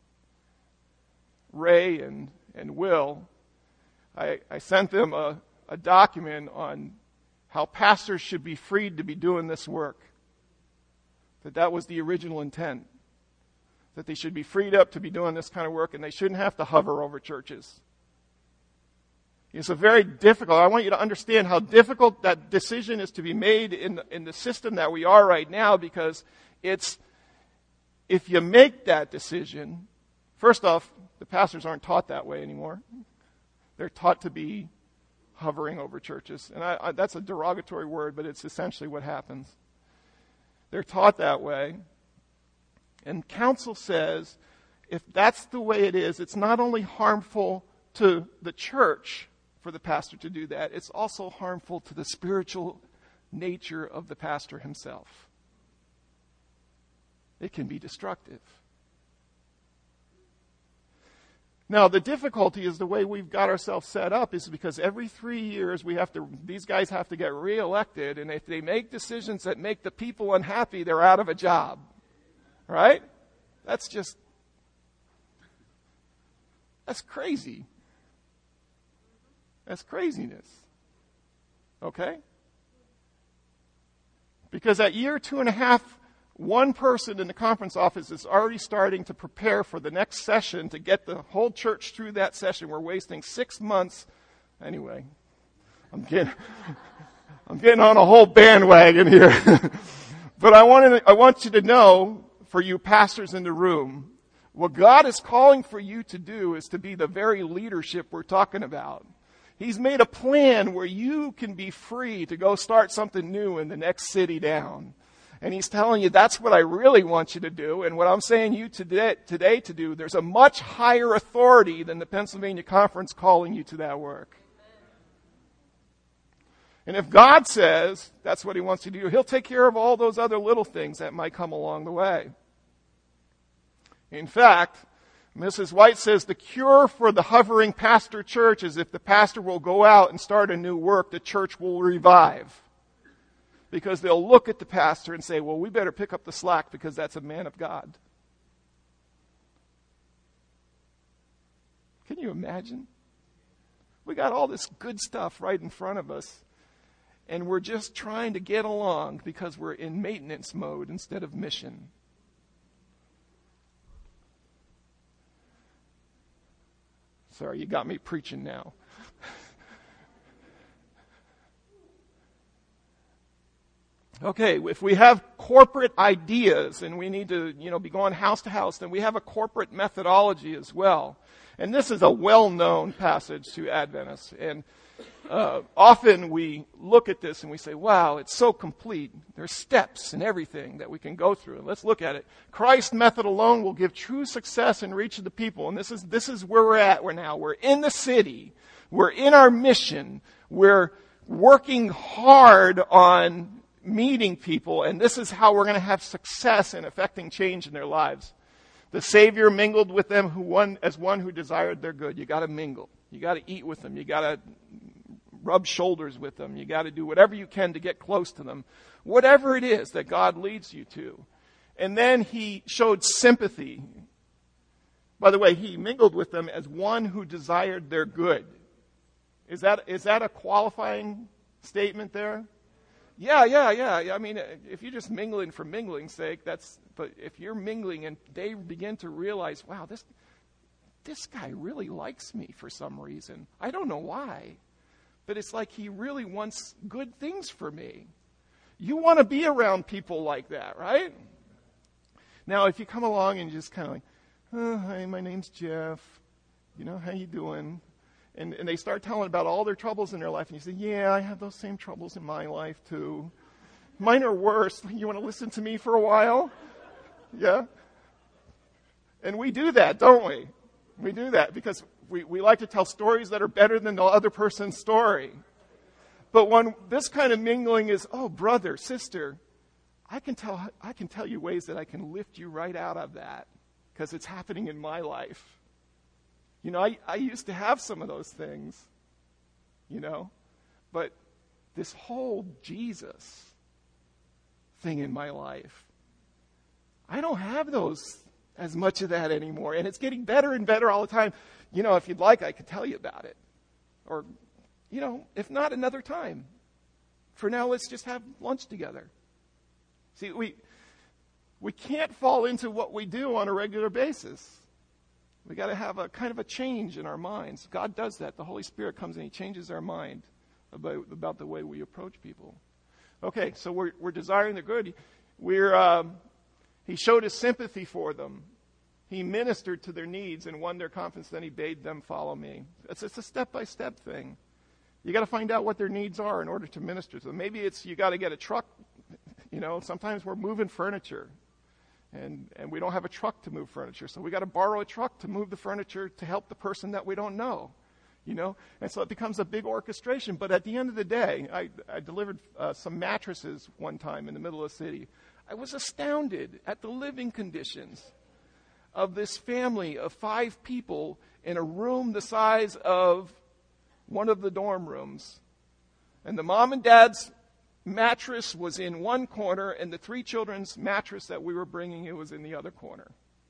A: Ray and, and Will, I, I sent them a, a document on how pastors should be freed to be doing this work. That that was the original intent. That they should be freed up to be doing this kind of work and they shouldn't have to hover over churches. It's a very difficult, I want you to understand how difficult that decision is to be made in, in the system that we are right now, because it's, if you make that decision, first off, the pastors aren't taught that way anymore. They're taught to be hovering over churches. And I, I, that's a derogatory word, but it's essentially what happens. They're taught that way. And counsel says, if that's the way it is, it's not only harmful to the church for the pastor to do that, it's also harmful to the spiritual nature of the pastor himself. It can be destructive. Now, the difficulty is the way we've got ourselves set up is because every three years we have to, these guys have to get reelected, and if they make decisions that make the people unhappy, they're out of a job. Right? That's just, that's crazy. That's craziness. Okay? Because at year two and a half, one person in the conference office is already starting to prepare for the next session to get the whole church through that session. We're wasting six months. Anyway, I'm getting, I'm getting on a whole bandwagon here. But I wanted, I want you to know, for you pastors in the room, what God is calling for you to do is to be the very leadership we're talking about. He's made a plan where you can be free to go start something new in the next city down. And he's telling you, that's what I really want you to do. And what I'm saying you today, today to do, there's a much higher authority than the Pennsylvania Conference calling you to that work. And if God says that's what he wants you to do, he'll take care of all those other little things that might come along the way. In fact, Missus White says the cure for the hovering pastor church is if the pastor will go out and start a new work, the church will revive. Because they'll look at the pastor and say, well, we better pick up the slack because that's a man of God. Can you imagine? We got all this good stuff right in front of us, and we're just trying to get along because we're in maintenance mode instead of mission. Sorry, you got me preaching now. Okay, if we have corporate ideas and we need to, you know, be going house to house, then we have a corporate methodology as well. And this is a well-known passage to Adventists. And uh, often we look at this and we say, wow, it's so complete. There's steps and everything that we can go through. And let's look at it. Christ's method alone will give true success and reach of the people. And this is this is where we're at. We're now. We're in the city. We're in our mission. We're working hard on meeting people, and this is how we're going to have success in affecting change in their lives. The Savior mingled with them who one, as one who desired their good. You got to mingle. You got to eat with them. You got to rub shoulders with them. You got to do whatever you can to get close to them. Whatever it is that God leads you to. And then he showed sympathy. By the way, he mingled with them as one who desired their good. Is that is that a qualifying statement there? Yeah, yeah, yeah. I mean, if you're just mingling for mingling's sake, that's. But if you're mingling and they begin to realize, wow, this this guy really likes me for some reason. I don't know why, but it's like he really wants good things for me. You want to be around people like that, right? Now, if you come along and you just kind of like, oh, hi, my name's Jeff. You know, how you doing? And, and they start telling about all their troubles in their life. And you say, yeah, I have those same troubles in my life, too. Mine are worse. You want to listen to me for a while? Yeah? And we do that, don't we? We do that because we, we like to tell stories that are better than the other person's story. But when this kind of mingling is, oh, brother, sister, I can tell I can tell you ways that I can lift you right out of that because it's happening in my life. You know, I, I used to have some of those things, you know, but this whole Jesus thing in my life, I don't have those as much of that anymore. And it's getting better and better all the time. You know, if you'd like, I could tell you about it. Or, you know, if not, another time. For now, let's just have lunch together. See, we we can't fall into what we do on a regular basis. We got to have a kind of a change in our minds. God does that. The Holy Spirit comes and he changes our mind about, about the way we approach people. Okay, so we're we're desiring the good. We're um, he showed his sympathy for them. He ministered to their needs and won their confidence. Then he bade them follow me. It's, it's a step-by-step thing. You got to find out what their needs are in order to minister to them. Maybe it's you got to get a truck. You know, sometimes we're moving furniture. And and we don't have a truck to move furniture. So we got to borrow a truck to move the furniture to help the person that we don't know. You know? And so it becomes a big orchestration. But at the end of the day, I, I delivered uh, some mattresses one time in the middle of the city. I was astounded at the living conditions of this family of five people in a room the size of one of the dorm rooms. And the mom and dad's mattress was in one corner, and the three children's mattress that we were bringing, it was in the other corner.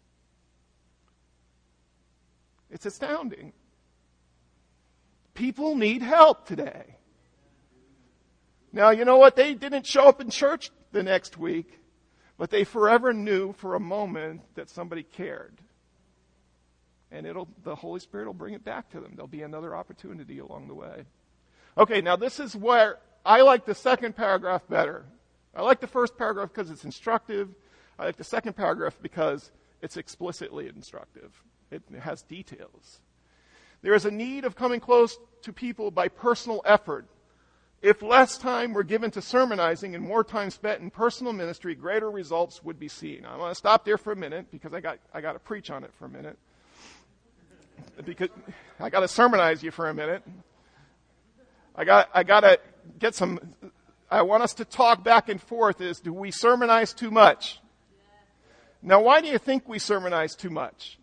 A: It's astounding. People need help today. Now, you know what? They didn't show up in church the next week, but they forever knew for a moment that somebody cared. And it'll the Holy Spirit will bring it back to them. There'll be another opportunity along the way. Okay, now this is where I like the second paragraph better. I like the first paragraph because it's instructive. I like the second paragraph because it's explicitly instructive. It has details. There is a need of coming close to people by personal effort. If less time were given to sermonizing and more time spent in personal ministry, greater results would be seen. I want to stop there for a minute because I got I got to preach on it for a minute. Because I got to sermonize you for a minute. I got I got to get some, I want us to talk back and forth is, do we sermonize too much? Now, why do you think we sermonize too much?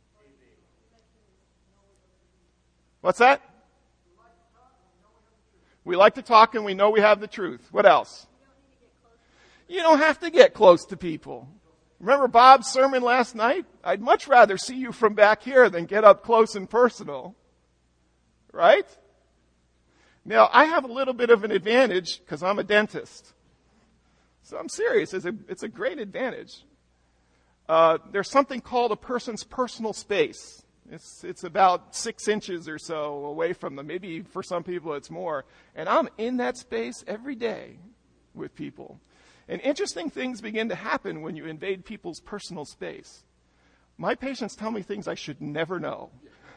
A: What's that? We like to talk and we know we have the truth. What else? You don't have to get close to people. Remember Bob's sermon last night? I'd much rather see you from back here than get up close and personal. Right? Now, I have a little bit of an advantage because I'm a dentist. So I'm serious. It's a, it's a great advantage. Uh, there's something called a person's personal space. It's, it's about six inches or so away from them. Maybe for some people it's more. And I'm in that space every day with people. And interesting things begin to happen when you invade people's personal space. My patients tell me things I should never know.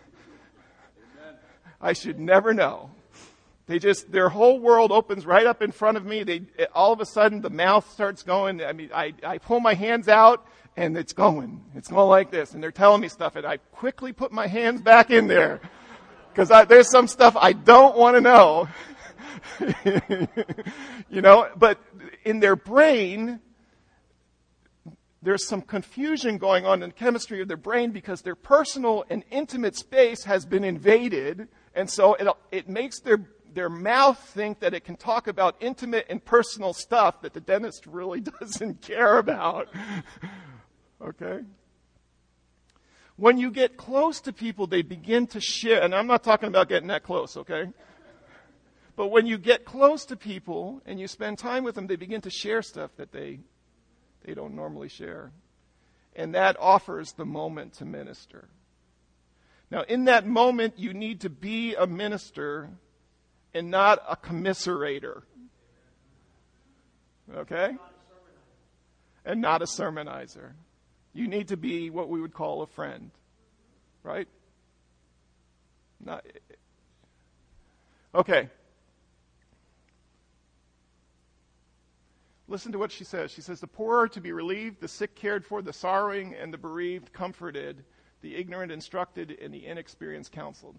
A: I should never know. They just, their whole world opens right up in front of me. They, all of a sudden, the mouth starts going. I mean, I, I pull my hands out, and it's going. It's going like this, and they're telling me stuff, and I quickly put my hands back in there because there's some stuff I don't want to know. You know, but in their brain, there's some confusion going on in the chemistry of their brain because their personal and intimate space has been invaded, and so it, it makes their, their mouth think that it can talk about intimate and personal stuff that the dentist really doesn't care about. Okay? When you get close to people, they begin to share, and I'm not talking about getting that close, okay? But when you get close to people and you spend time with them, they begin to share stuff that they they don't normally share. And that offers the moment to minister. Now, in that moment, you need to be a minister and not a commiserator. Okay? And not a sermonizer. You need to be what we would call a friend. Right? Not, okay. Listen to what she says. She says, the poor are to be relieved, the sick cared for, the sorrowing and the bereaved comforted, the ignorant instructed, and the inexperienced counseled.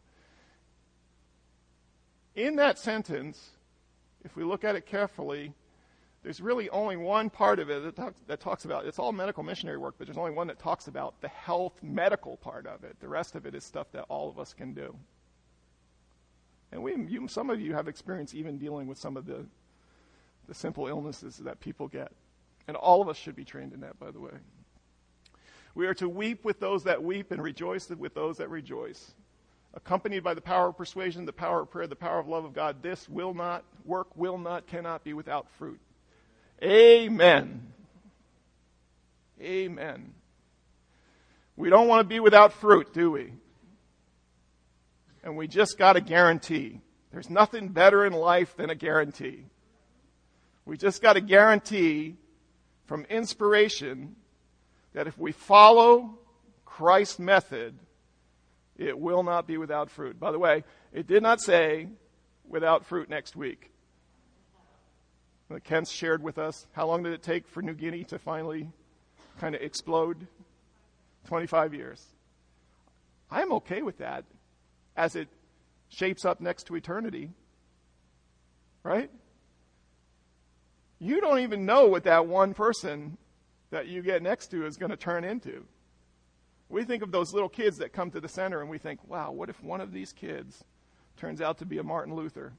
A: In that sentence, if we look at it carefully, there's really only one part of it that talks, that talks about, it's all medical missionary work, but there's only one that talks about the health medical part of it. The rest of it is stuff that all of us can do. And we, you, some of you have experience even dealing with some of the the simple illnesses that people get. And all of us should be trained in that, by the way. We are to weep with those that weep and rejoice with those that rejoice. Accompanied by the power of persuasion, the power of prayer, the power of love of God, this will not work, will not, cannot be without fruit. Amen. Amen. We don't want to be without fruit, do we? And we just got a guarantee. There's nothing better in life than a guarantee. We just got a guarantee from inspiration that if we follow Christ's method, it will not be without fruit. By the way, it did not say without fruit next week. Kent shared with us, how long did it take for New Guinea to finally kind of explode? twenty-five years. I'm okay with that as it shapes up next to eternity. Right? You don't even know what that one person that you get next to is going to turn into. We think of those little kids that come to the center and we think, wow, what if one of these kids turns out to be a Martin Luther?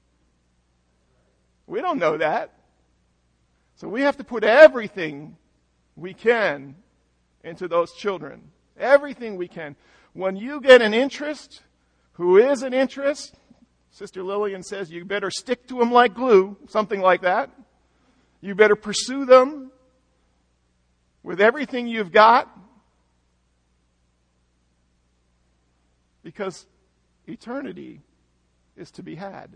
A: We don't know that. So we have to put everything we can into those children. Everything we can. When you get an interest, who is an interest, Sister Lillian says you better stick to them like glue, something like that. You better pursue them with everything you've got, because eternity is to be had.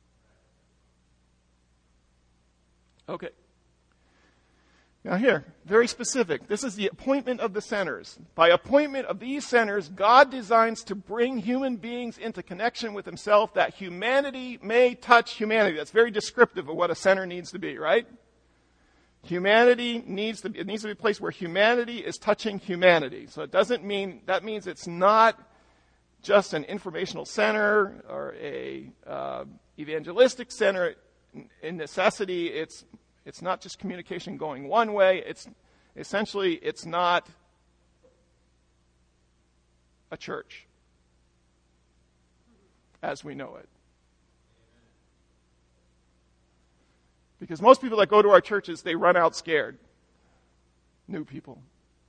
A: Okay. Now here, very specific. This is the appointment of the centers. By appointment of these centers, God designs to bring human beings into connection with himself that humanity may touch humanity. That's very descriptive of what a center needs to be, right? Humanity needs to be, it needs to be a place where humanity is touching humanity. So it doesn't mean, that means it's not just an informational center or a uh, evangelistic center. In necessity, it's it's not just communication going one way. It's essentially, it's not a church as we know it. Because most people that go to our churches, they run out scared. New people.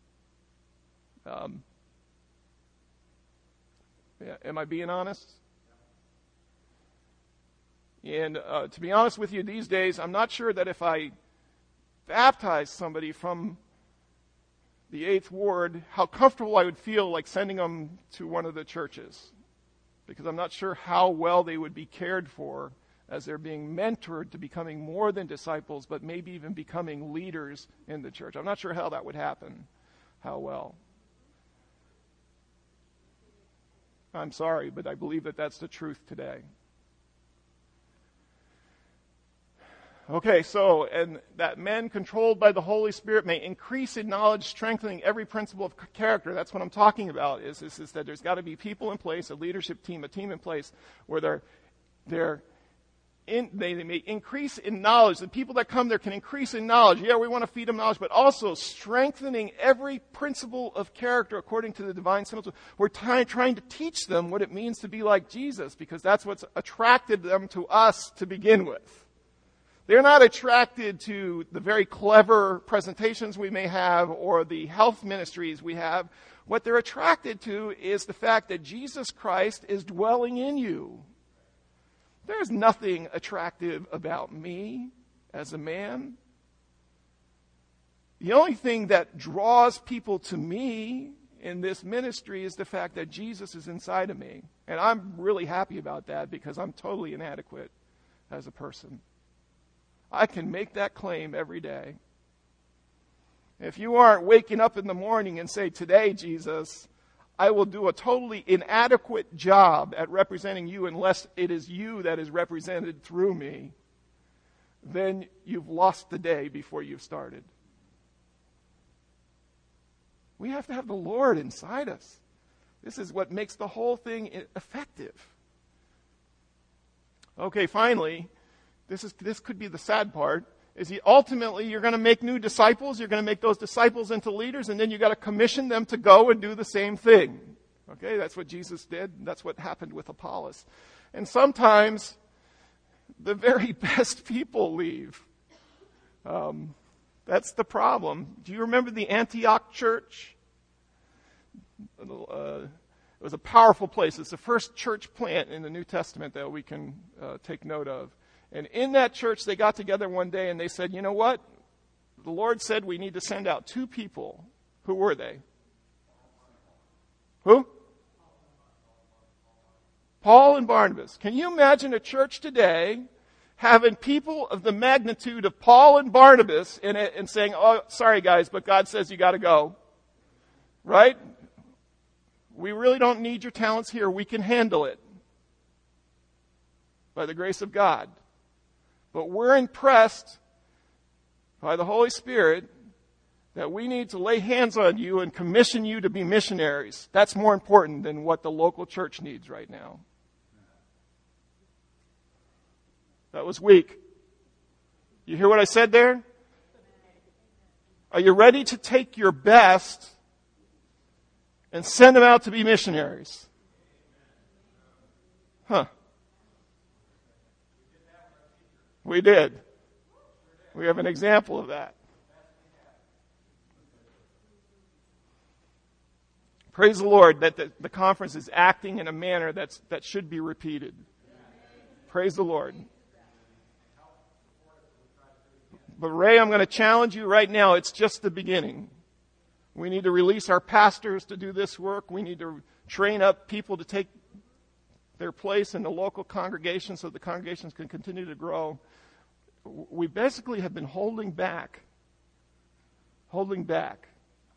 A: Um, yeah, am I being honest? And uh, to be honest with you, these days, I'm not sure that if I baptized somebody from the eighth Ward, how comfortable I would feel like sending them to one of the churches. Because I'm not sure how well they would be cared for as they're being mentored to becoming more than disciples, but maybe even becoming leaders in the church. I'm not sure how that would happen, how well. I'm sorry, but I believe that that's the truth today. Okay, so, and that men controlled by the Holy Spirit may increase in knowledge, strengthening every principle of character. That's what I'm talking about, is, is, is that there's got to be people in place, a leadership team, a team in place, where they're, they're in, they, they may increase in knowledge. The people that come there can increase in knowledge. Yeah, we want to feed them knowledge, but also strengthening every principle of character according to the divine similitude. We're t- trying to teach them what it means to be like Jesus, because that's what's attracted them to us to begin with. They're not attracted to the very clever presentations we may have or the health ministries we have. What they're attracted to is the fact that Jesus Christ is dwelling in you. There's nothing attractive about me as a man. The only thing that draws people to me in this ministry is the fact that Jesus is inside of me. And I'm really happy about that, because I'm totally inadequate as a person. I can make that claim every day. If you aren't waking up in the morning and say, today, Jesus, I will do a totally inadequate job at representing you unless it is you that is represented through me, then you've lost the day before you've started. We have to have the Lord inside us. This is what makes the whole thing effective. Okay, finally, this is this could be the sad part, is he ultimately you're going to make new disciples, you're going to make those disciples into leaders, and then you got to commission them to go and do the same thing. Okay, that's what Jesus did. That's what happened with Apollos. And sometimes the very best people leave. Um, that's the problem. Do you remember the Antioch church? Uh, it was a powerful place. It's the first church plant in the New Testament that we can uh, take note of. And in that church, they got together one day and they said, you know what? The Lord said we need to send out two people. Who were they? Who? Paul and Barnabas. Can you imagine a church today having people of the magnitude of Paul and Barnabas in it and saying, oh, sorry guys, but God says you got to go. Right? We really don't need your talents here. We can handle it by the grace of God. But we're impressed by the Holy Spirit that we need to lay hands on you and commission you to be missionaries. That's more important than what the local church needs right now. That was weak. You hear what I said there? Are you ready to take your best and send them out to be missionaries? Huh. We did. We have an example of that. Praise the Lord that the, the conference is acting in a manner that's, that should be repeated. Praise the Lord. But Ray, I'm going to challenge you right now. It's just the beginning. We need to release our pastors to do this work. We need to train up people to take their place in the local congregation so the congregations can continue to grow. We basically have been holding back. Holding back.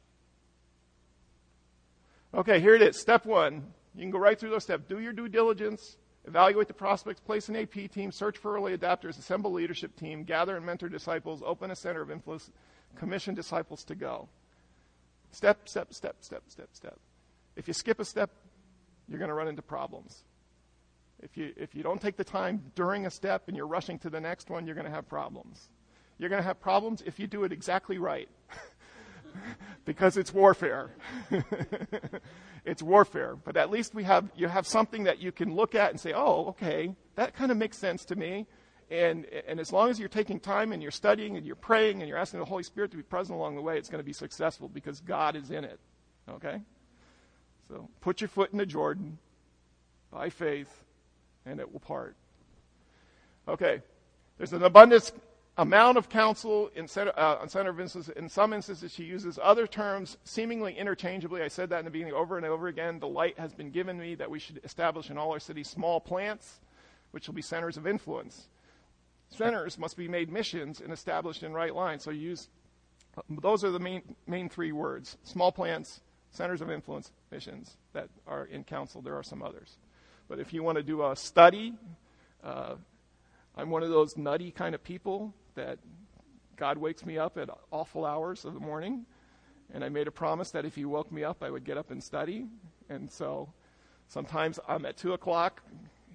A: Okay, here it is. Step one. You can go right through those steps. Do your due diligence. Evaluate the prospects. Place an A P team. Search for early adapters. Assemble a leadership team. Gather and mentor disciples. Open a center of influence. Commission disciples to go. Step, step, step, step, step, step. If you skip a step, you're going to run into problems. If you if you don't take the time during a step and you're rushing to the next one, you're going to have problems. You're going to have problems if you do it exactly right. Because it's warfare. It's warfare. But at least we have you have something that you can look at and say, oh, okay, that kind of makes sense to me. And and as long as you're taking time and you're studying and you're praying and you're asking the Holy Spirit to be present along the way, it's going to be successful because God is in it. Okay? So put your foot in the Jordan by faith, and it will part. Okay. There's an abundance amount of counsel in center, uh, on Center of Influence. In some instances, she uses other terms seemingly interchangeably. I said that in the beginning over and over again. The light has been given me that we should establish in all our cities small plants, which will be centers of influence. Centers must be made missions and established in right line. So you use, those are the main main three words. Small plants, centers of influence, missions that are in council. There are some others. But if you want to do a study, uh, I'm one of those nutty kind of people that God wakes me up at awful hours of the morning. And I made a promise that if he woke me up, I would get up and study. And so sometimes I'm at two o'clock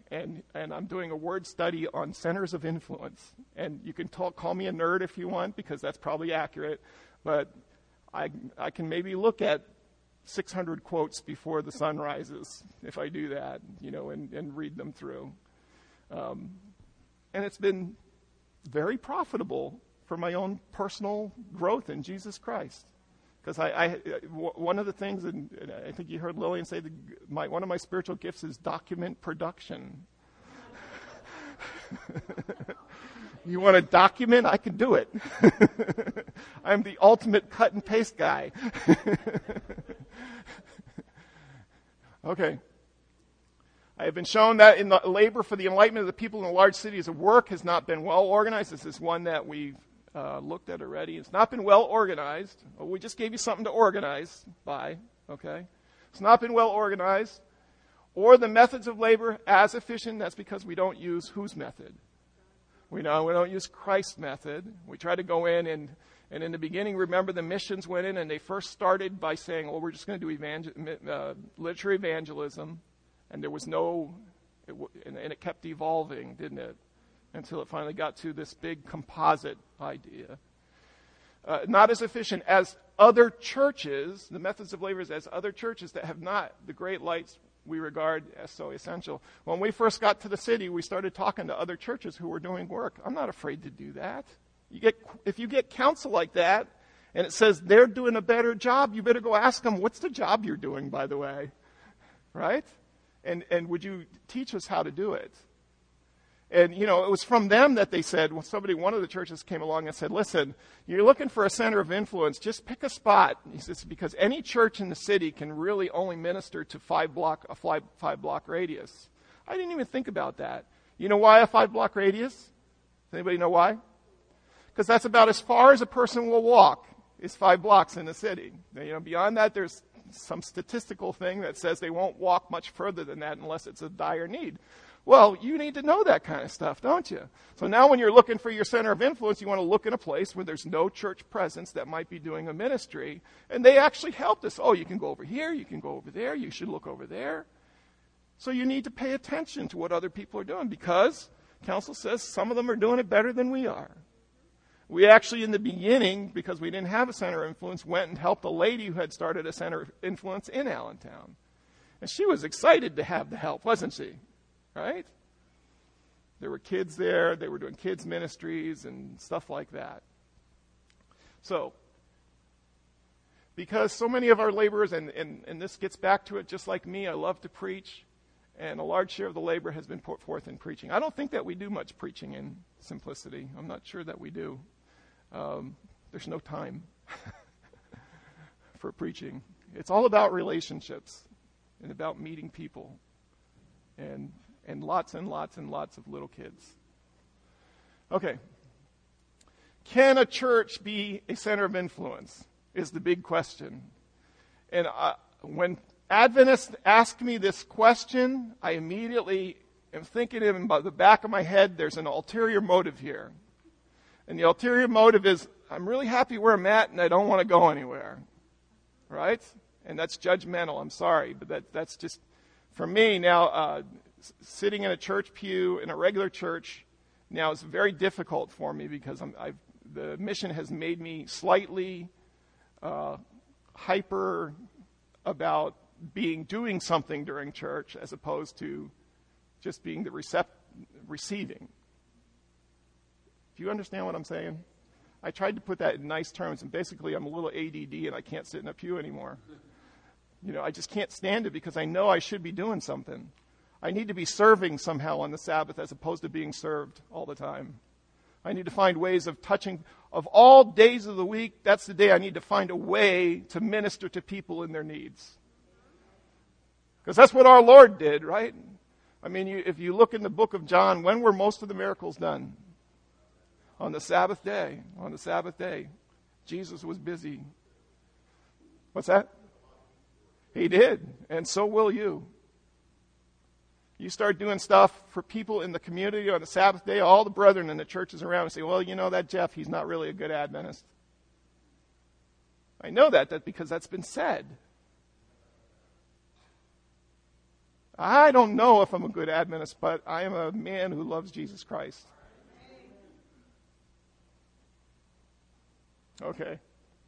A: and, and I'm doing a word study on centers of influence. And you can talk, call me a nerd if you want, because that's probably accurate, but I, I can maybe look at six hundred quotes before the sun rises if I do that, you know, and, and read them through. Um, and it's been very profitable for my own personal growth in Jesus Christ. Because I, I, one of the things, and I think you heard Lillian say, the, my, one of my spiritual gifts is document production. You want to document? I can do it. I'm the ultimate cut and paste guy. Okay. I have been shown that in the labor for the enlightenment of the people in the large cities of work has not been well organized. This is one that we've uh, looked at already. It's not been well organized. Well, we just gave you something to organize by, okay? It's not been well organized. Or the methods of labor as efficient. That's because we don't use whose method? We know we don't use Christ's method. We try to go in and, and in the beginning, remember the missions went in and they first started by saying, well, we're just going to do evangel- uh, literature evangelism. And there was no, it w- and, and it kept evolving, didn't it? Until it finally got to this big composite idea. Uh, not as efficient as other churches, the methods of labor as other churches that have not the great lights we regard as so essential. When we first got to the city, we started talking to other churches who were doing work. I'm not afraid to do that. You get, if you get counsel like that, and it says they're doing a better job, you better go ask them, what's the job you're doing, by the way? Right? And and would you teach us how to do it? And, you know, it was from them that they said, when somebody, one of the churches came along and said, listen, you're looking for a center of influence, just pick a spot. He says, because any church in the city can really only minister to five block, a five, five block radius. I didn't even think about that. You know why a five block radius? Does anybody know why? Because that's about as far as a person will walk, is five blocks in the city. Now, you know, beyond that, there's some statistical thing that says they won't walk much further than that unless it's a dire need. Well, you need to know that kind of stuff, don't you? So now when you're looking for your center of influence, you want to look in a place where there's no church presence that might be doing a ministry. And they actually helped us. Oh, you can go over here. You can go over there. You should look over there. So you need to pay attention to what other people are doing because council says some of them are doing it better than we are. We actually, in the beginning, because we didn't have a center of influence, went and helped a lady who had started a center of influence in Allentown. And she was excited to have the help, wasn't she? Right? There were kids there. They were doing kids' ministries and stuff like that. So, because so many of our laborers, and, and, and this gets back to it just like me, I love to preach, and a large share of the labor has been put forth in preaching. I don't think that we do much preaching in Simplicity. I'm not sure that we do. Um, there's no time for preaching. It's all about relationships and about meeting people and and lots and lots and lots of little kids. Okay. Can a church be a center of influence is the big question. And uh, when Adventists ask me this question, I immediately am thinking in the back of my head, there's an ulterior motive here. And the ulterior motive is, I'm really happy where I'm at and I don't want to go anywhere. Right? And that's judgmental. I'm sorry. But that that's just, for me now, uh, sitting in a church pew in a regular church now is very difficult for me because I'm, I've, the mission has made me slightly uh, hyper about being doing something during church as opposed to just being the recept, receiving. Do you understand what I'm saying? I tried to put that in nice terms, and basically I'm a little A D D and I can't sit in a pew anymore. You know, I just can't stand it because I know I should be doing something. I need to be serving somehow on the Sabbath as opposed to being served all the time. I need to find ways of touching. Of all days of the week, that's the day I need to find a way to minister to people in their needs. Because that's what our Lord did, right? I mean, you, if you look in the book of John, when were most of the miracles done? On the Sabbath day. On the Sabbath day. Jesus was busy. What's that? He did. And so will you. You start doing stuff for people in the community on the Sabbath day, all the brethren in the churches around and say, well, you know that Jeff, he's not really a good Adventist. I know that, that because that's been said. I don't know if I'm a good Adventist, but I am a man who loves Jesus Christ. Okay.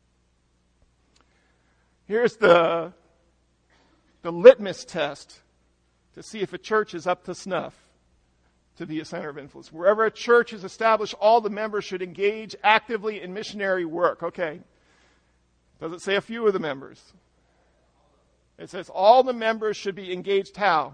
A: Here's the, the litmus test to see if a church is up to snuff to be a center of influence. Wherever a church is established, all the members should engage actively in missionary work. Okay. Does it say a few of the members? It says all the members should be engaged how?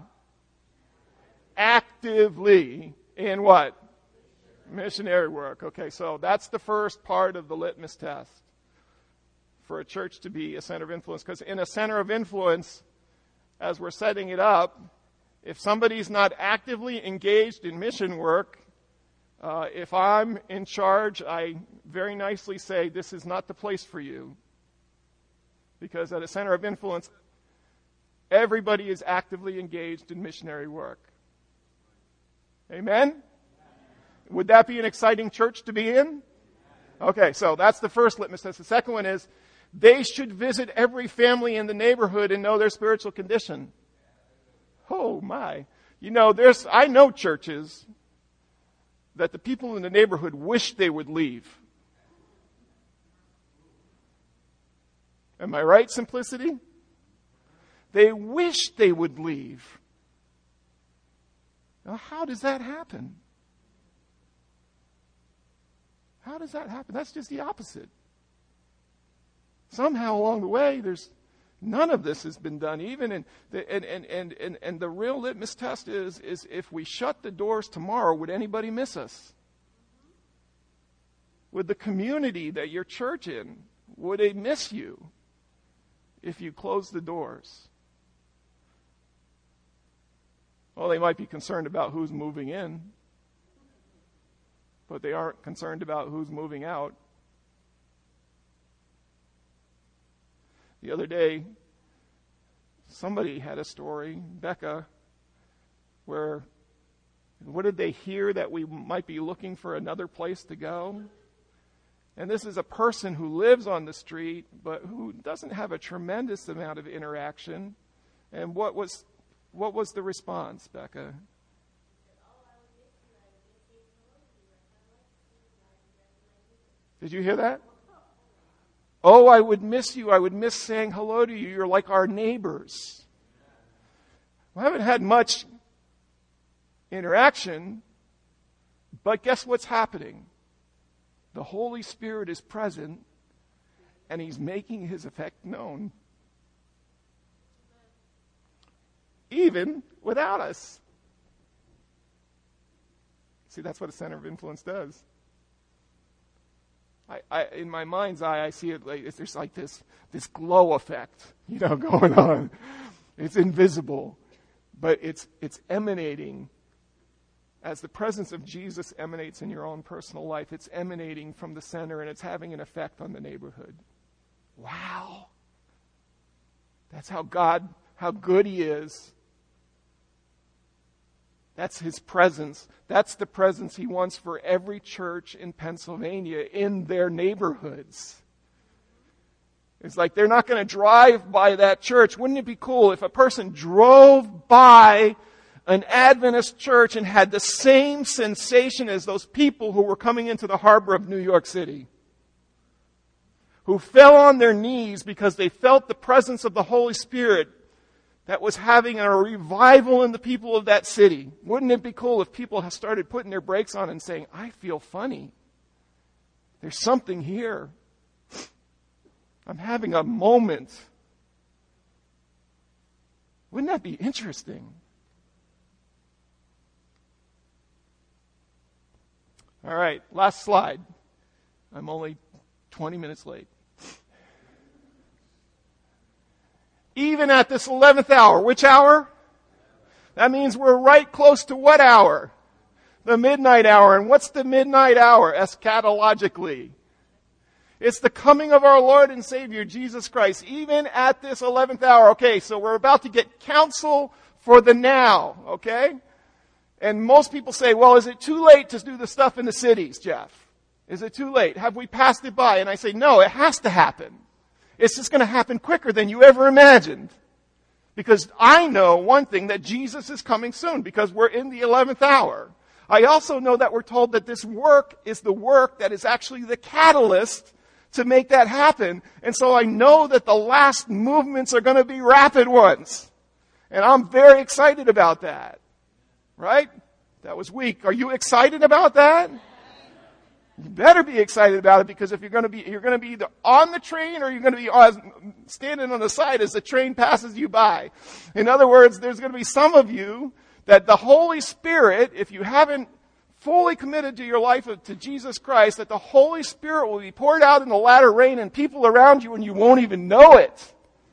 A: Actively in what? Missionary work. Okay, so that's the first part of the litmus test for a church to be a center of influence. Because in a center of influence, as we're setting it up, if somebody's not actively engaged in mission work, uh, if I'm in charge, I very nicely say, this is not the place for you. Because at a center of influence, everybody is actively engaged in missionary work. Amen? Would that be an exciting church to be in? Okay, so that's the first litmus test. The second one is, they should visit every family in the neighborhood and know their spiritual condition. Oh my. You know, there's, I know churches that the people in the neighborhood wish they would leave. Am I right, Simplicity? They wish they would leave. Now, how does that happen? How does that happen? That's just the opposite. Somehow along the way, there's none of this has been done. Even in the, and, and, and, and, and the real litmus test is, is if we shut the doors tomorrow, would anybody miss us? Would the community that you're church in, would they miss you if you close the doors? Well, they might be concerned about who's moving in, but they aren't concerned about who's moving out. The other day, somebody had a story, Becca, where what did they hear that we might be looking for another place to go? And this is a person who lives on the street, but who doesn't have a tremendous amount of interaction. And what was what was the response, Becca? Did you hear that? Oh, I would miss you. I would miss saying hello to you. You're like our neighbors. We haven't had much interaction, but guess what's happening? The Holy Spirit is present, and He's making His effect known. Even without us. See, that's what a center of influence does. I, I, in my mind's eye, I see it like it's, there's like this this glow effect, you know, going on. It's invisible, but it's it's emanating as the presence of Jesus emanates in your own personal life. It's emanating from the center, and it's having an effect on the neighborhood. Wow, that's how God, how good He is. That's His presence. That's the presence He wants for every church in Pennsylvania in their neighborhoods. It's like they're not going to drive by that church. Wouldn't it be cool if a person drove by an Adventist church and had the same sensation as those people who were coming into the harbor of New York City? Who fell on their knees because they felt the presence of the Holy Spirit that was having a revival in the people of that city. Wouldn't it be cool if people have started putting their brakes on and saying, I feel funny. There's something here. I'm having a moment. Wouldn't that be interesting? All right, last slide. I'm only twenty minutes late. Even at this eleventh hour. Which hour? That means we're right close to what hour? The midnight hour. And what's the midnight hour eschatologically? It's the coming of our Lord and Savior, Jesus Christ. Even at this eleventh hour. Okay, so we're about to get counsel for the now. Okay? And most people say, well, is it too late to do the stuff in the cities, Jeff? Is it too late? Have we passed it by? And I say, no, it has to happen. It's just going to happen quicker than you ever imagined. Because I know one thing, that Jesus is coming soon, because we're in the eleventh hour. I also know that we're told that this work is the work that is actually the catalyst to make that happen. And so I know that the last movements are going to be rapid ones. And I'm very excited about that. Right? That was weak. Are you excited about that? You better be excited about it, because if you're going to be, you're going to be either on the train or you're going to be on, standing on the side as the train passes you by. In other words, there's going to be some of you that the Holy Spirit, if you haven't fully committed to your life to Jesus Christ, that the Holy Spirit will be poured out in the latter rain and people around you and you won't even know it.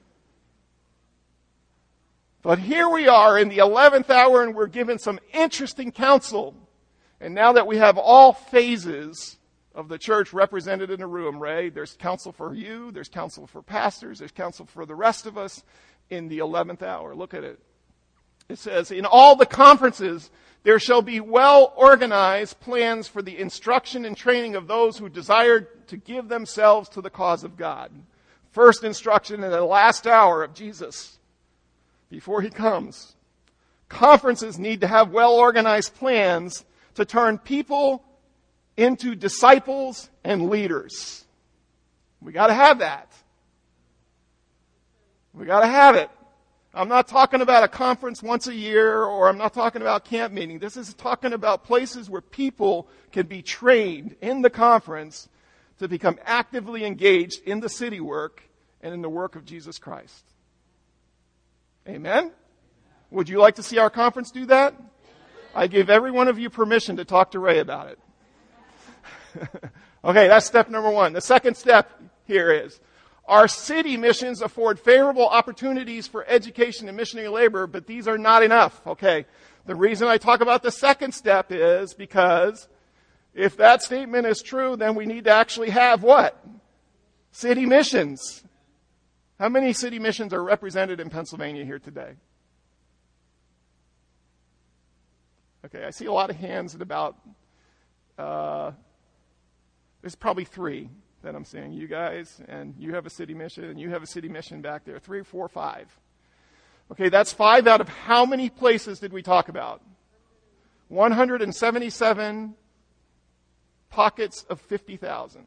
A: But here we are in the eleventh hour, and we're given some interesting counsel. And now that we have all phases of the church represented in a room, Ray, there's counsel for you, there's counsel for pastors, there's counsel for the rest of us in the eleventh hour. Look at it. It says, in all the conferences, there shall be well-organized plans for the instruction and training of those who desire to give themselves to the cause of God. First instruction in the last hour of Jesus before he comes. Conferences need to have well-organized plans to turn people into disciples and leaders. We got to have that. We got to have it. I'm not talking about a conference once a year, or I'm not talking about camp meeting. This is talking about places where people can be trained in the conference to become actively engaged in the city work and in the work of Jesus Christ. Amen? Would you like to see our conference do that? I give every one of you permission to talk to Ray about it. Okay, that's step number one. The second step here is, our city missions afford favorable opportunities for education and missionary labor, but these are not enough. Okay, the reason I talk about the second step is because if that statement is true, then we need to actually have what? City missions. How many city missions are represented in Pennsylvania here today? Okay, I see a lot of hands at about, uh, there's probably three that I'm seeing. You guys, and you have a city mission, and you have a city mission back there. Three, four, five. Okay, that's five out of how many places did we talk about? one hundred seventy-seven pockets of fifty thousand.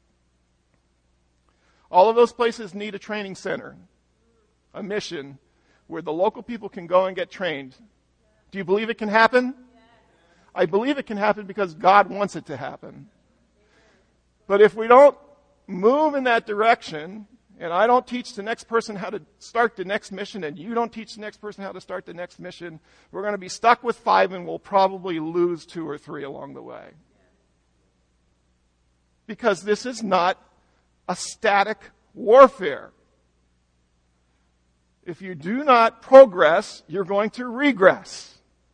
A: All of those places need a training center, a mission, where the local people can go and get trained. Do you believe it can happen? I believe it can happen because God wants it to happen. But if we don't move in that direction, and I don't teach the next person how to start the next mission, and you don't teach the next person how to start the next mission, we're going to be stuck with five, and we'll probably lose two or three along the way. Because this is not a static warfare. If you do not progress, you're going to regress.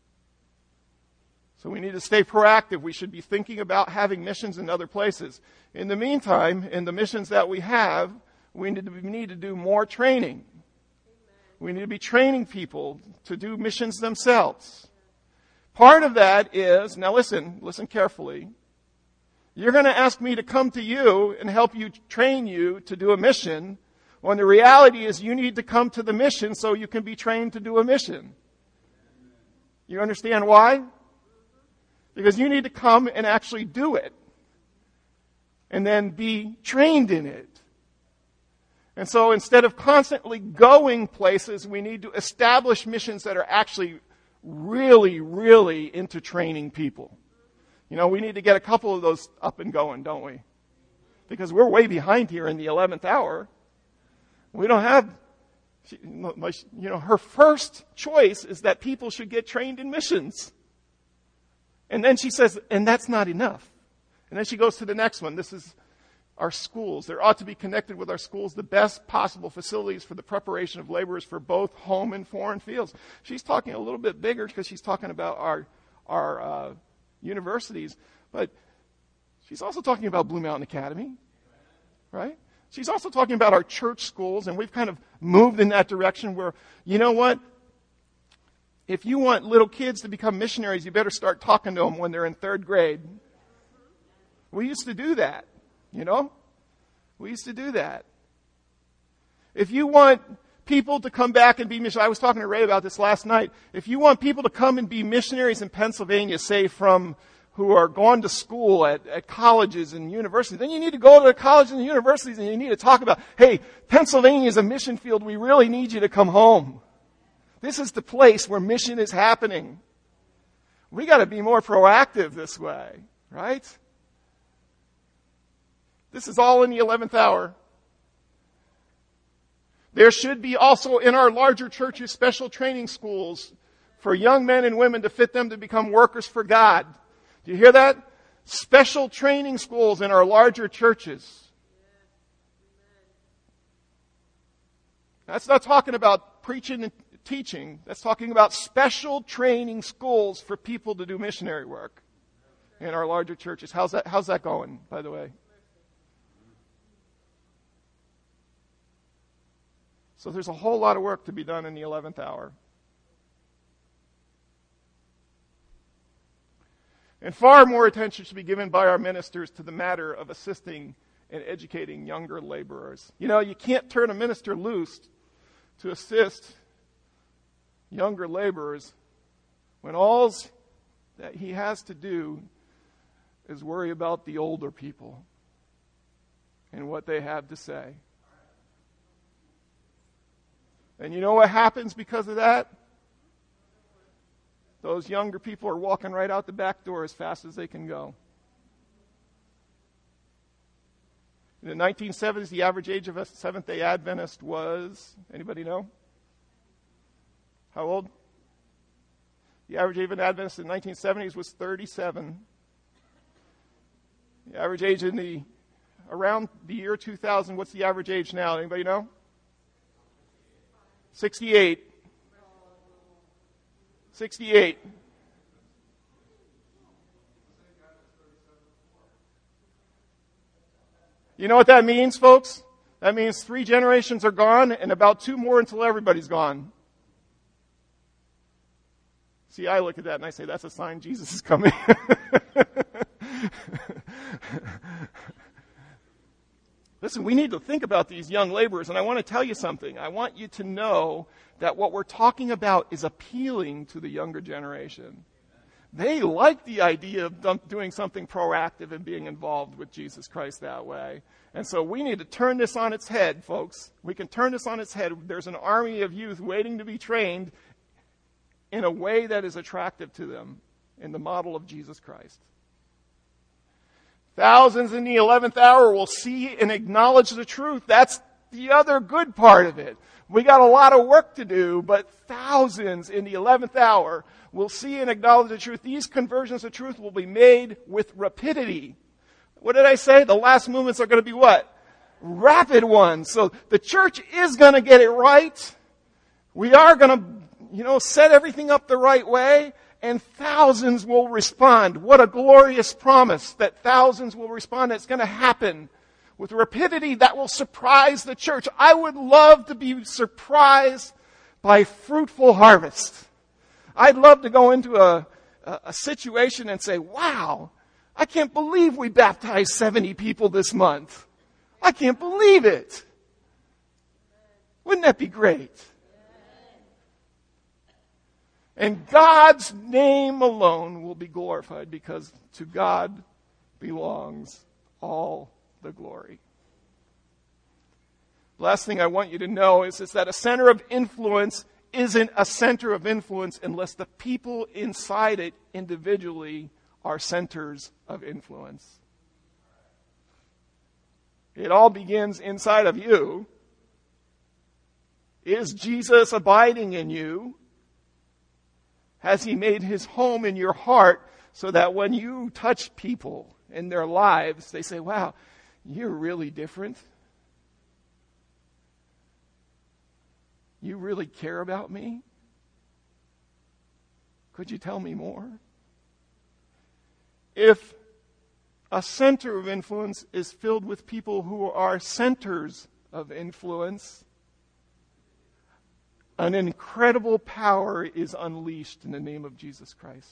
A: So we need to stay proactive. We should be thinking about having missions in other places. In the meantime, in the missions that we have, we need to, we need to do more training. We need to be training people to do missions themselves. Part of that is, now listen, listen carefully. You're going to ask me to come to you and help you train you to do a mission, when the reality is you need to come to the mission so you can be trained to do a mission. You understand why? Because you need to come and actually do it. And then be trained in it. And so instead of constantly going places, we need to establish missions that are actually really, really into training people. You know, we need to get a couple of those up and going, don't we? Because we're way behind here in the eleventh hour. We don't have, you know, her first choice is that people should get trained in missions. And then she says, and that's not enough. And then she goes to the next one. This is our schools. There ought to be connected with our schools the best possible facilities for the preparation of laborers for both home and foreign fields. She's talking a little bit bigger because she's talking about our, our uh, universities. But she's also talking about Blue Mountain Academy, right? She's also talking about our church schools, and we've kind of moved in that direction where, you know what? If you want little kids to become missionaries, you better start talking to them when they're in third grade. We used to do that, you know? We used to do that. If you want people to come back and be missionaries, I was talking to Ray about this last night. If you want people to come and be missionaries in Pennsylvania, say from who are gone to school at, at colleges and universities, then you need to go to the colleges and universities and you need to talk about, hey, Pennsylvania is a mission field. We really need you to come home. This is the place where mission is happening. We got to be more proactive this way, right? This is all in the eleventh hour. There should be also in our larger churches special training schools for young men and women to fit them to become workers for God. Do you hear that? Special training schools in our larger churches. That's not talking about preaching and teaching. That's talking about special training schools for people to do missionary work in our larger churches. How's that, how's that going, by the way? So there's a whole lot of work to be done in the eleventh hour. And far more attention should be given by our ministers to the matter of assisting and educating younger laborers. You know, you can't turn a minister loose to assist younger laborers when all that he has to do is worry about the older people and what they have to say. And you know what happens because of that? Those younger people are walking right out the back door as fast as they can go. In the nineteen seventies, the average age of a Seventh-day Adventist was, anybody know? How old? The average age of an Adventist in the nineteen seventies was thirty-seven. The average age in the, around the year two thousand, what's the average age now? Anybody know? sixty-eight. sixty-eight. You know what that means, folks? That means three generations are gone and about two more until everybody's gone. See, I look at that and I say, that's a sign Jesus is coming. Listen, we need to think about these young laborers, and I want to tell you something. I want you to know that what we're talking about is appealing to the younger generation. They like the idea of doing something proactive and being involved with Jesus Christ that way. And so we need to turn this on its head, folks. We can turn this on its head. There's an army of youth waiting to be trained in a way that is attractive to them in the model of Jesus Christ. Thousands in the eleventh hour will see and acknowledge the truth. That's the other good part of it. We got a lot of work to do, but thousands in the eleventh hour will see and acknowledge the truth. These conversions of truth will be made with rapidity. What did I say? The last movements are going to be what? Rapid ones. So the church is going to get it right. We are going to, you know, set everything up the right way. And thousands will respond. What a glorious promise that thousands will respond. It's going to happen with rapidity that will surprise the church. I would love to be surprised by fruitful harvest. I'd love to go into a, a, a situation and say, wow, I can't believe we baptized seventy people this month. I can't believe it. Wouldn't that be great? And God's name alone will be glorified because to God belongs all the glory. Last thing I want you to know is, is that a center of influence isn't a center of influence unless the people inside it individually are centers of influence. It all begins inside of you. Is Jesus abiding in you? Has he made his home in your heart so that when you touch people in their lives, they say, wow, you're really different. You really care about me? Could you tell me more? If a center of influence is filled with people who are centers of influence, an incredible power is unleashed in the name of Jesus Christ.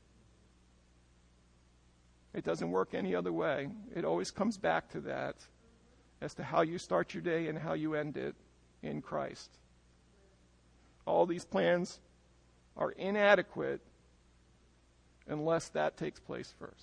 A: It doesn't work any other way. It always comes back to that as to how you start your day and how you end it in Christ. All these plans are inadequate unless that takes place first.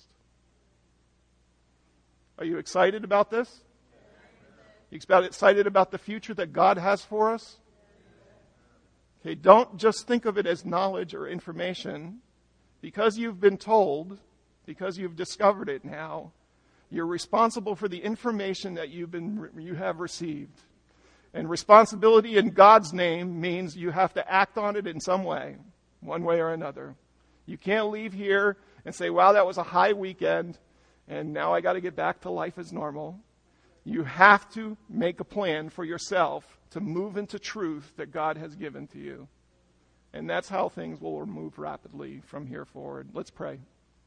A: Are you excited about this? You excited about the future that God has for us? Okay, don't just think of it as knowledge or information. Because you've been told, because you've discovered it now, you're responsible for the information that you've been you have received. And responsibility in God's name means you have to act on it in some way, one way or another. You can't leave here and say, wow, that was a high weekend, and now I got to get back to life as normal. You have to make a plan for yourself to move into truth that God has given to you. And that's how things will move rapidly from here forward. Let's pray.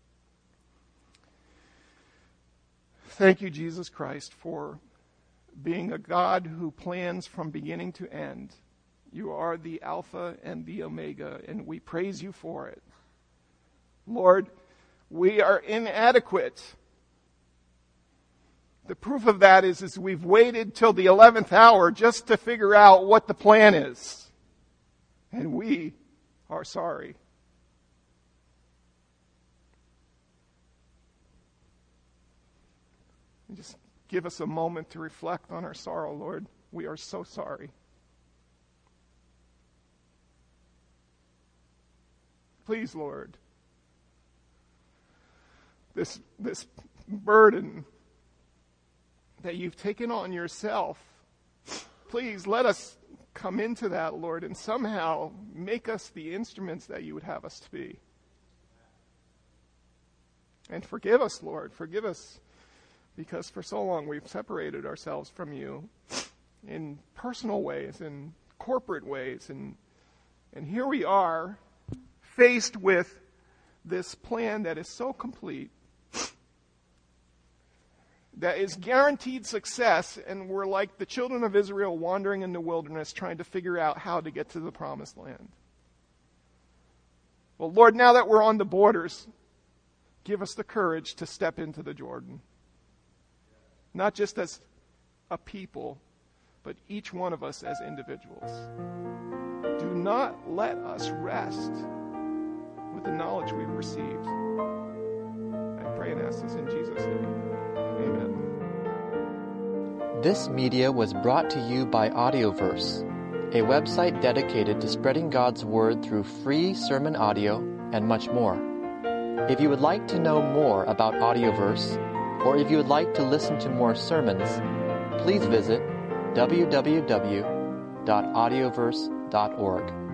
A: Thank you, Jesus Christ, for being a God who plans from beginning to end. You are the Alpha and the Omega, and we praise you for it. Lord, we are inadequate. The proof of that is, is we've waited till the eleventh hour just to figure out what the plan is. And we are sorry. Just give us a moment to reflect on our sorrow, Lord. We are so sorry. Please, Lord, this, this burden that you've taken on yourself, please let us come into that, Lord, and somehow make us the instruments that you would have us to be. And forgive us, Lord, forgive us, because for so long we've separated ourselves from you in personal ways, in corporate ways, and and here we are faced with this plan that is so complete, that is guaranteed success, and we're like the children of Israel wandering in the wilderness trying to figure out how to get to the promised land. Well, Lord, now that we're on the borders, give us the courage to step into the Jordan. Not just as a people, but each one of us as individuals. Do not let us rest with the knowledge we've received. I pray and ask this in Jesus' name. Amen.
B: This media was brought to you by Audioverse, a website dedicated to spreading God's Word through free sermon audio and much more. If you would like to know more about Audioverse, or if you would like to listen to more sermons, please visit w w w dot audioverse dot org.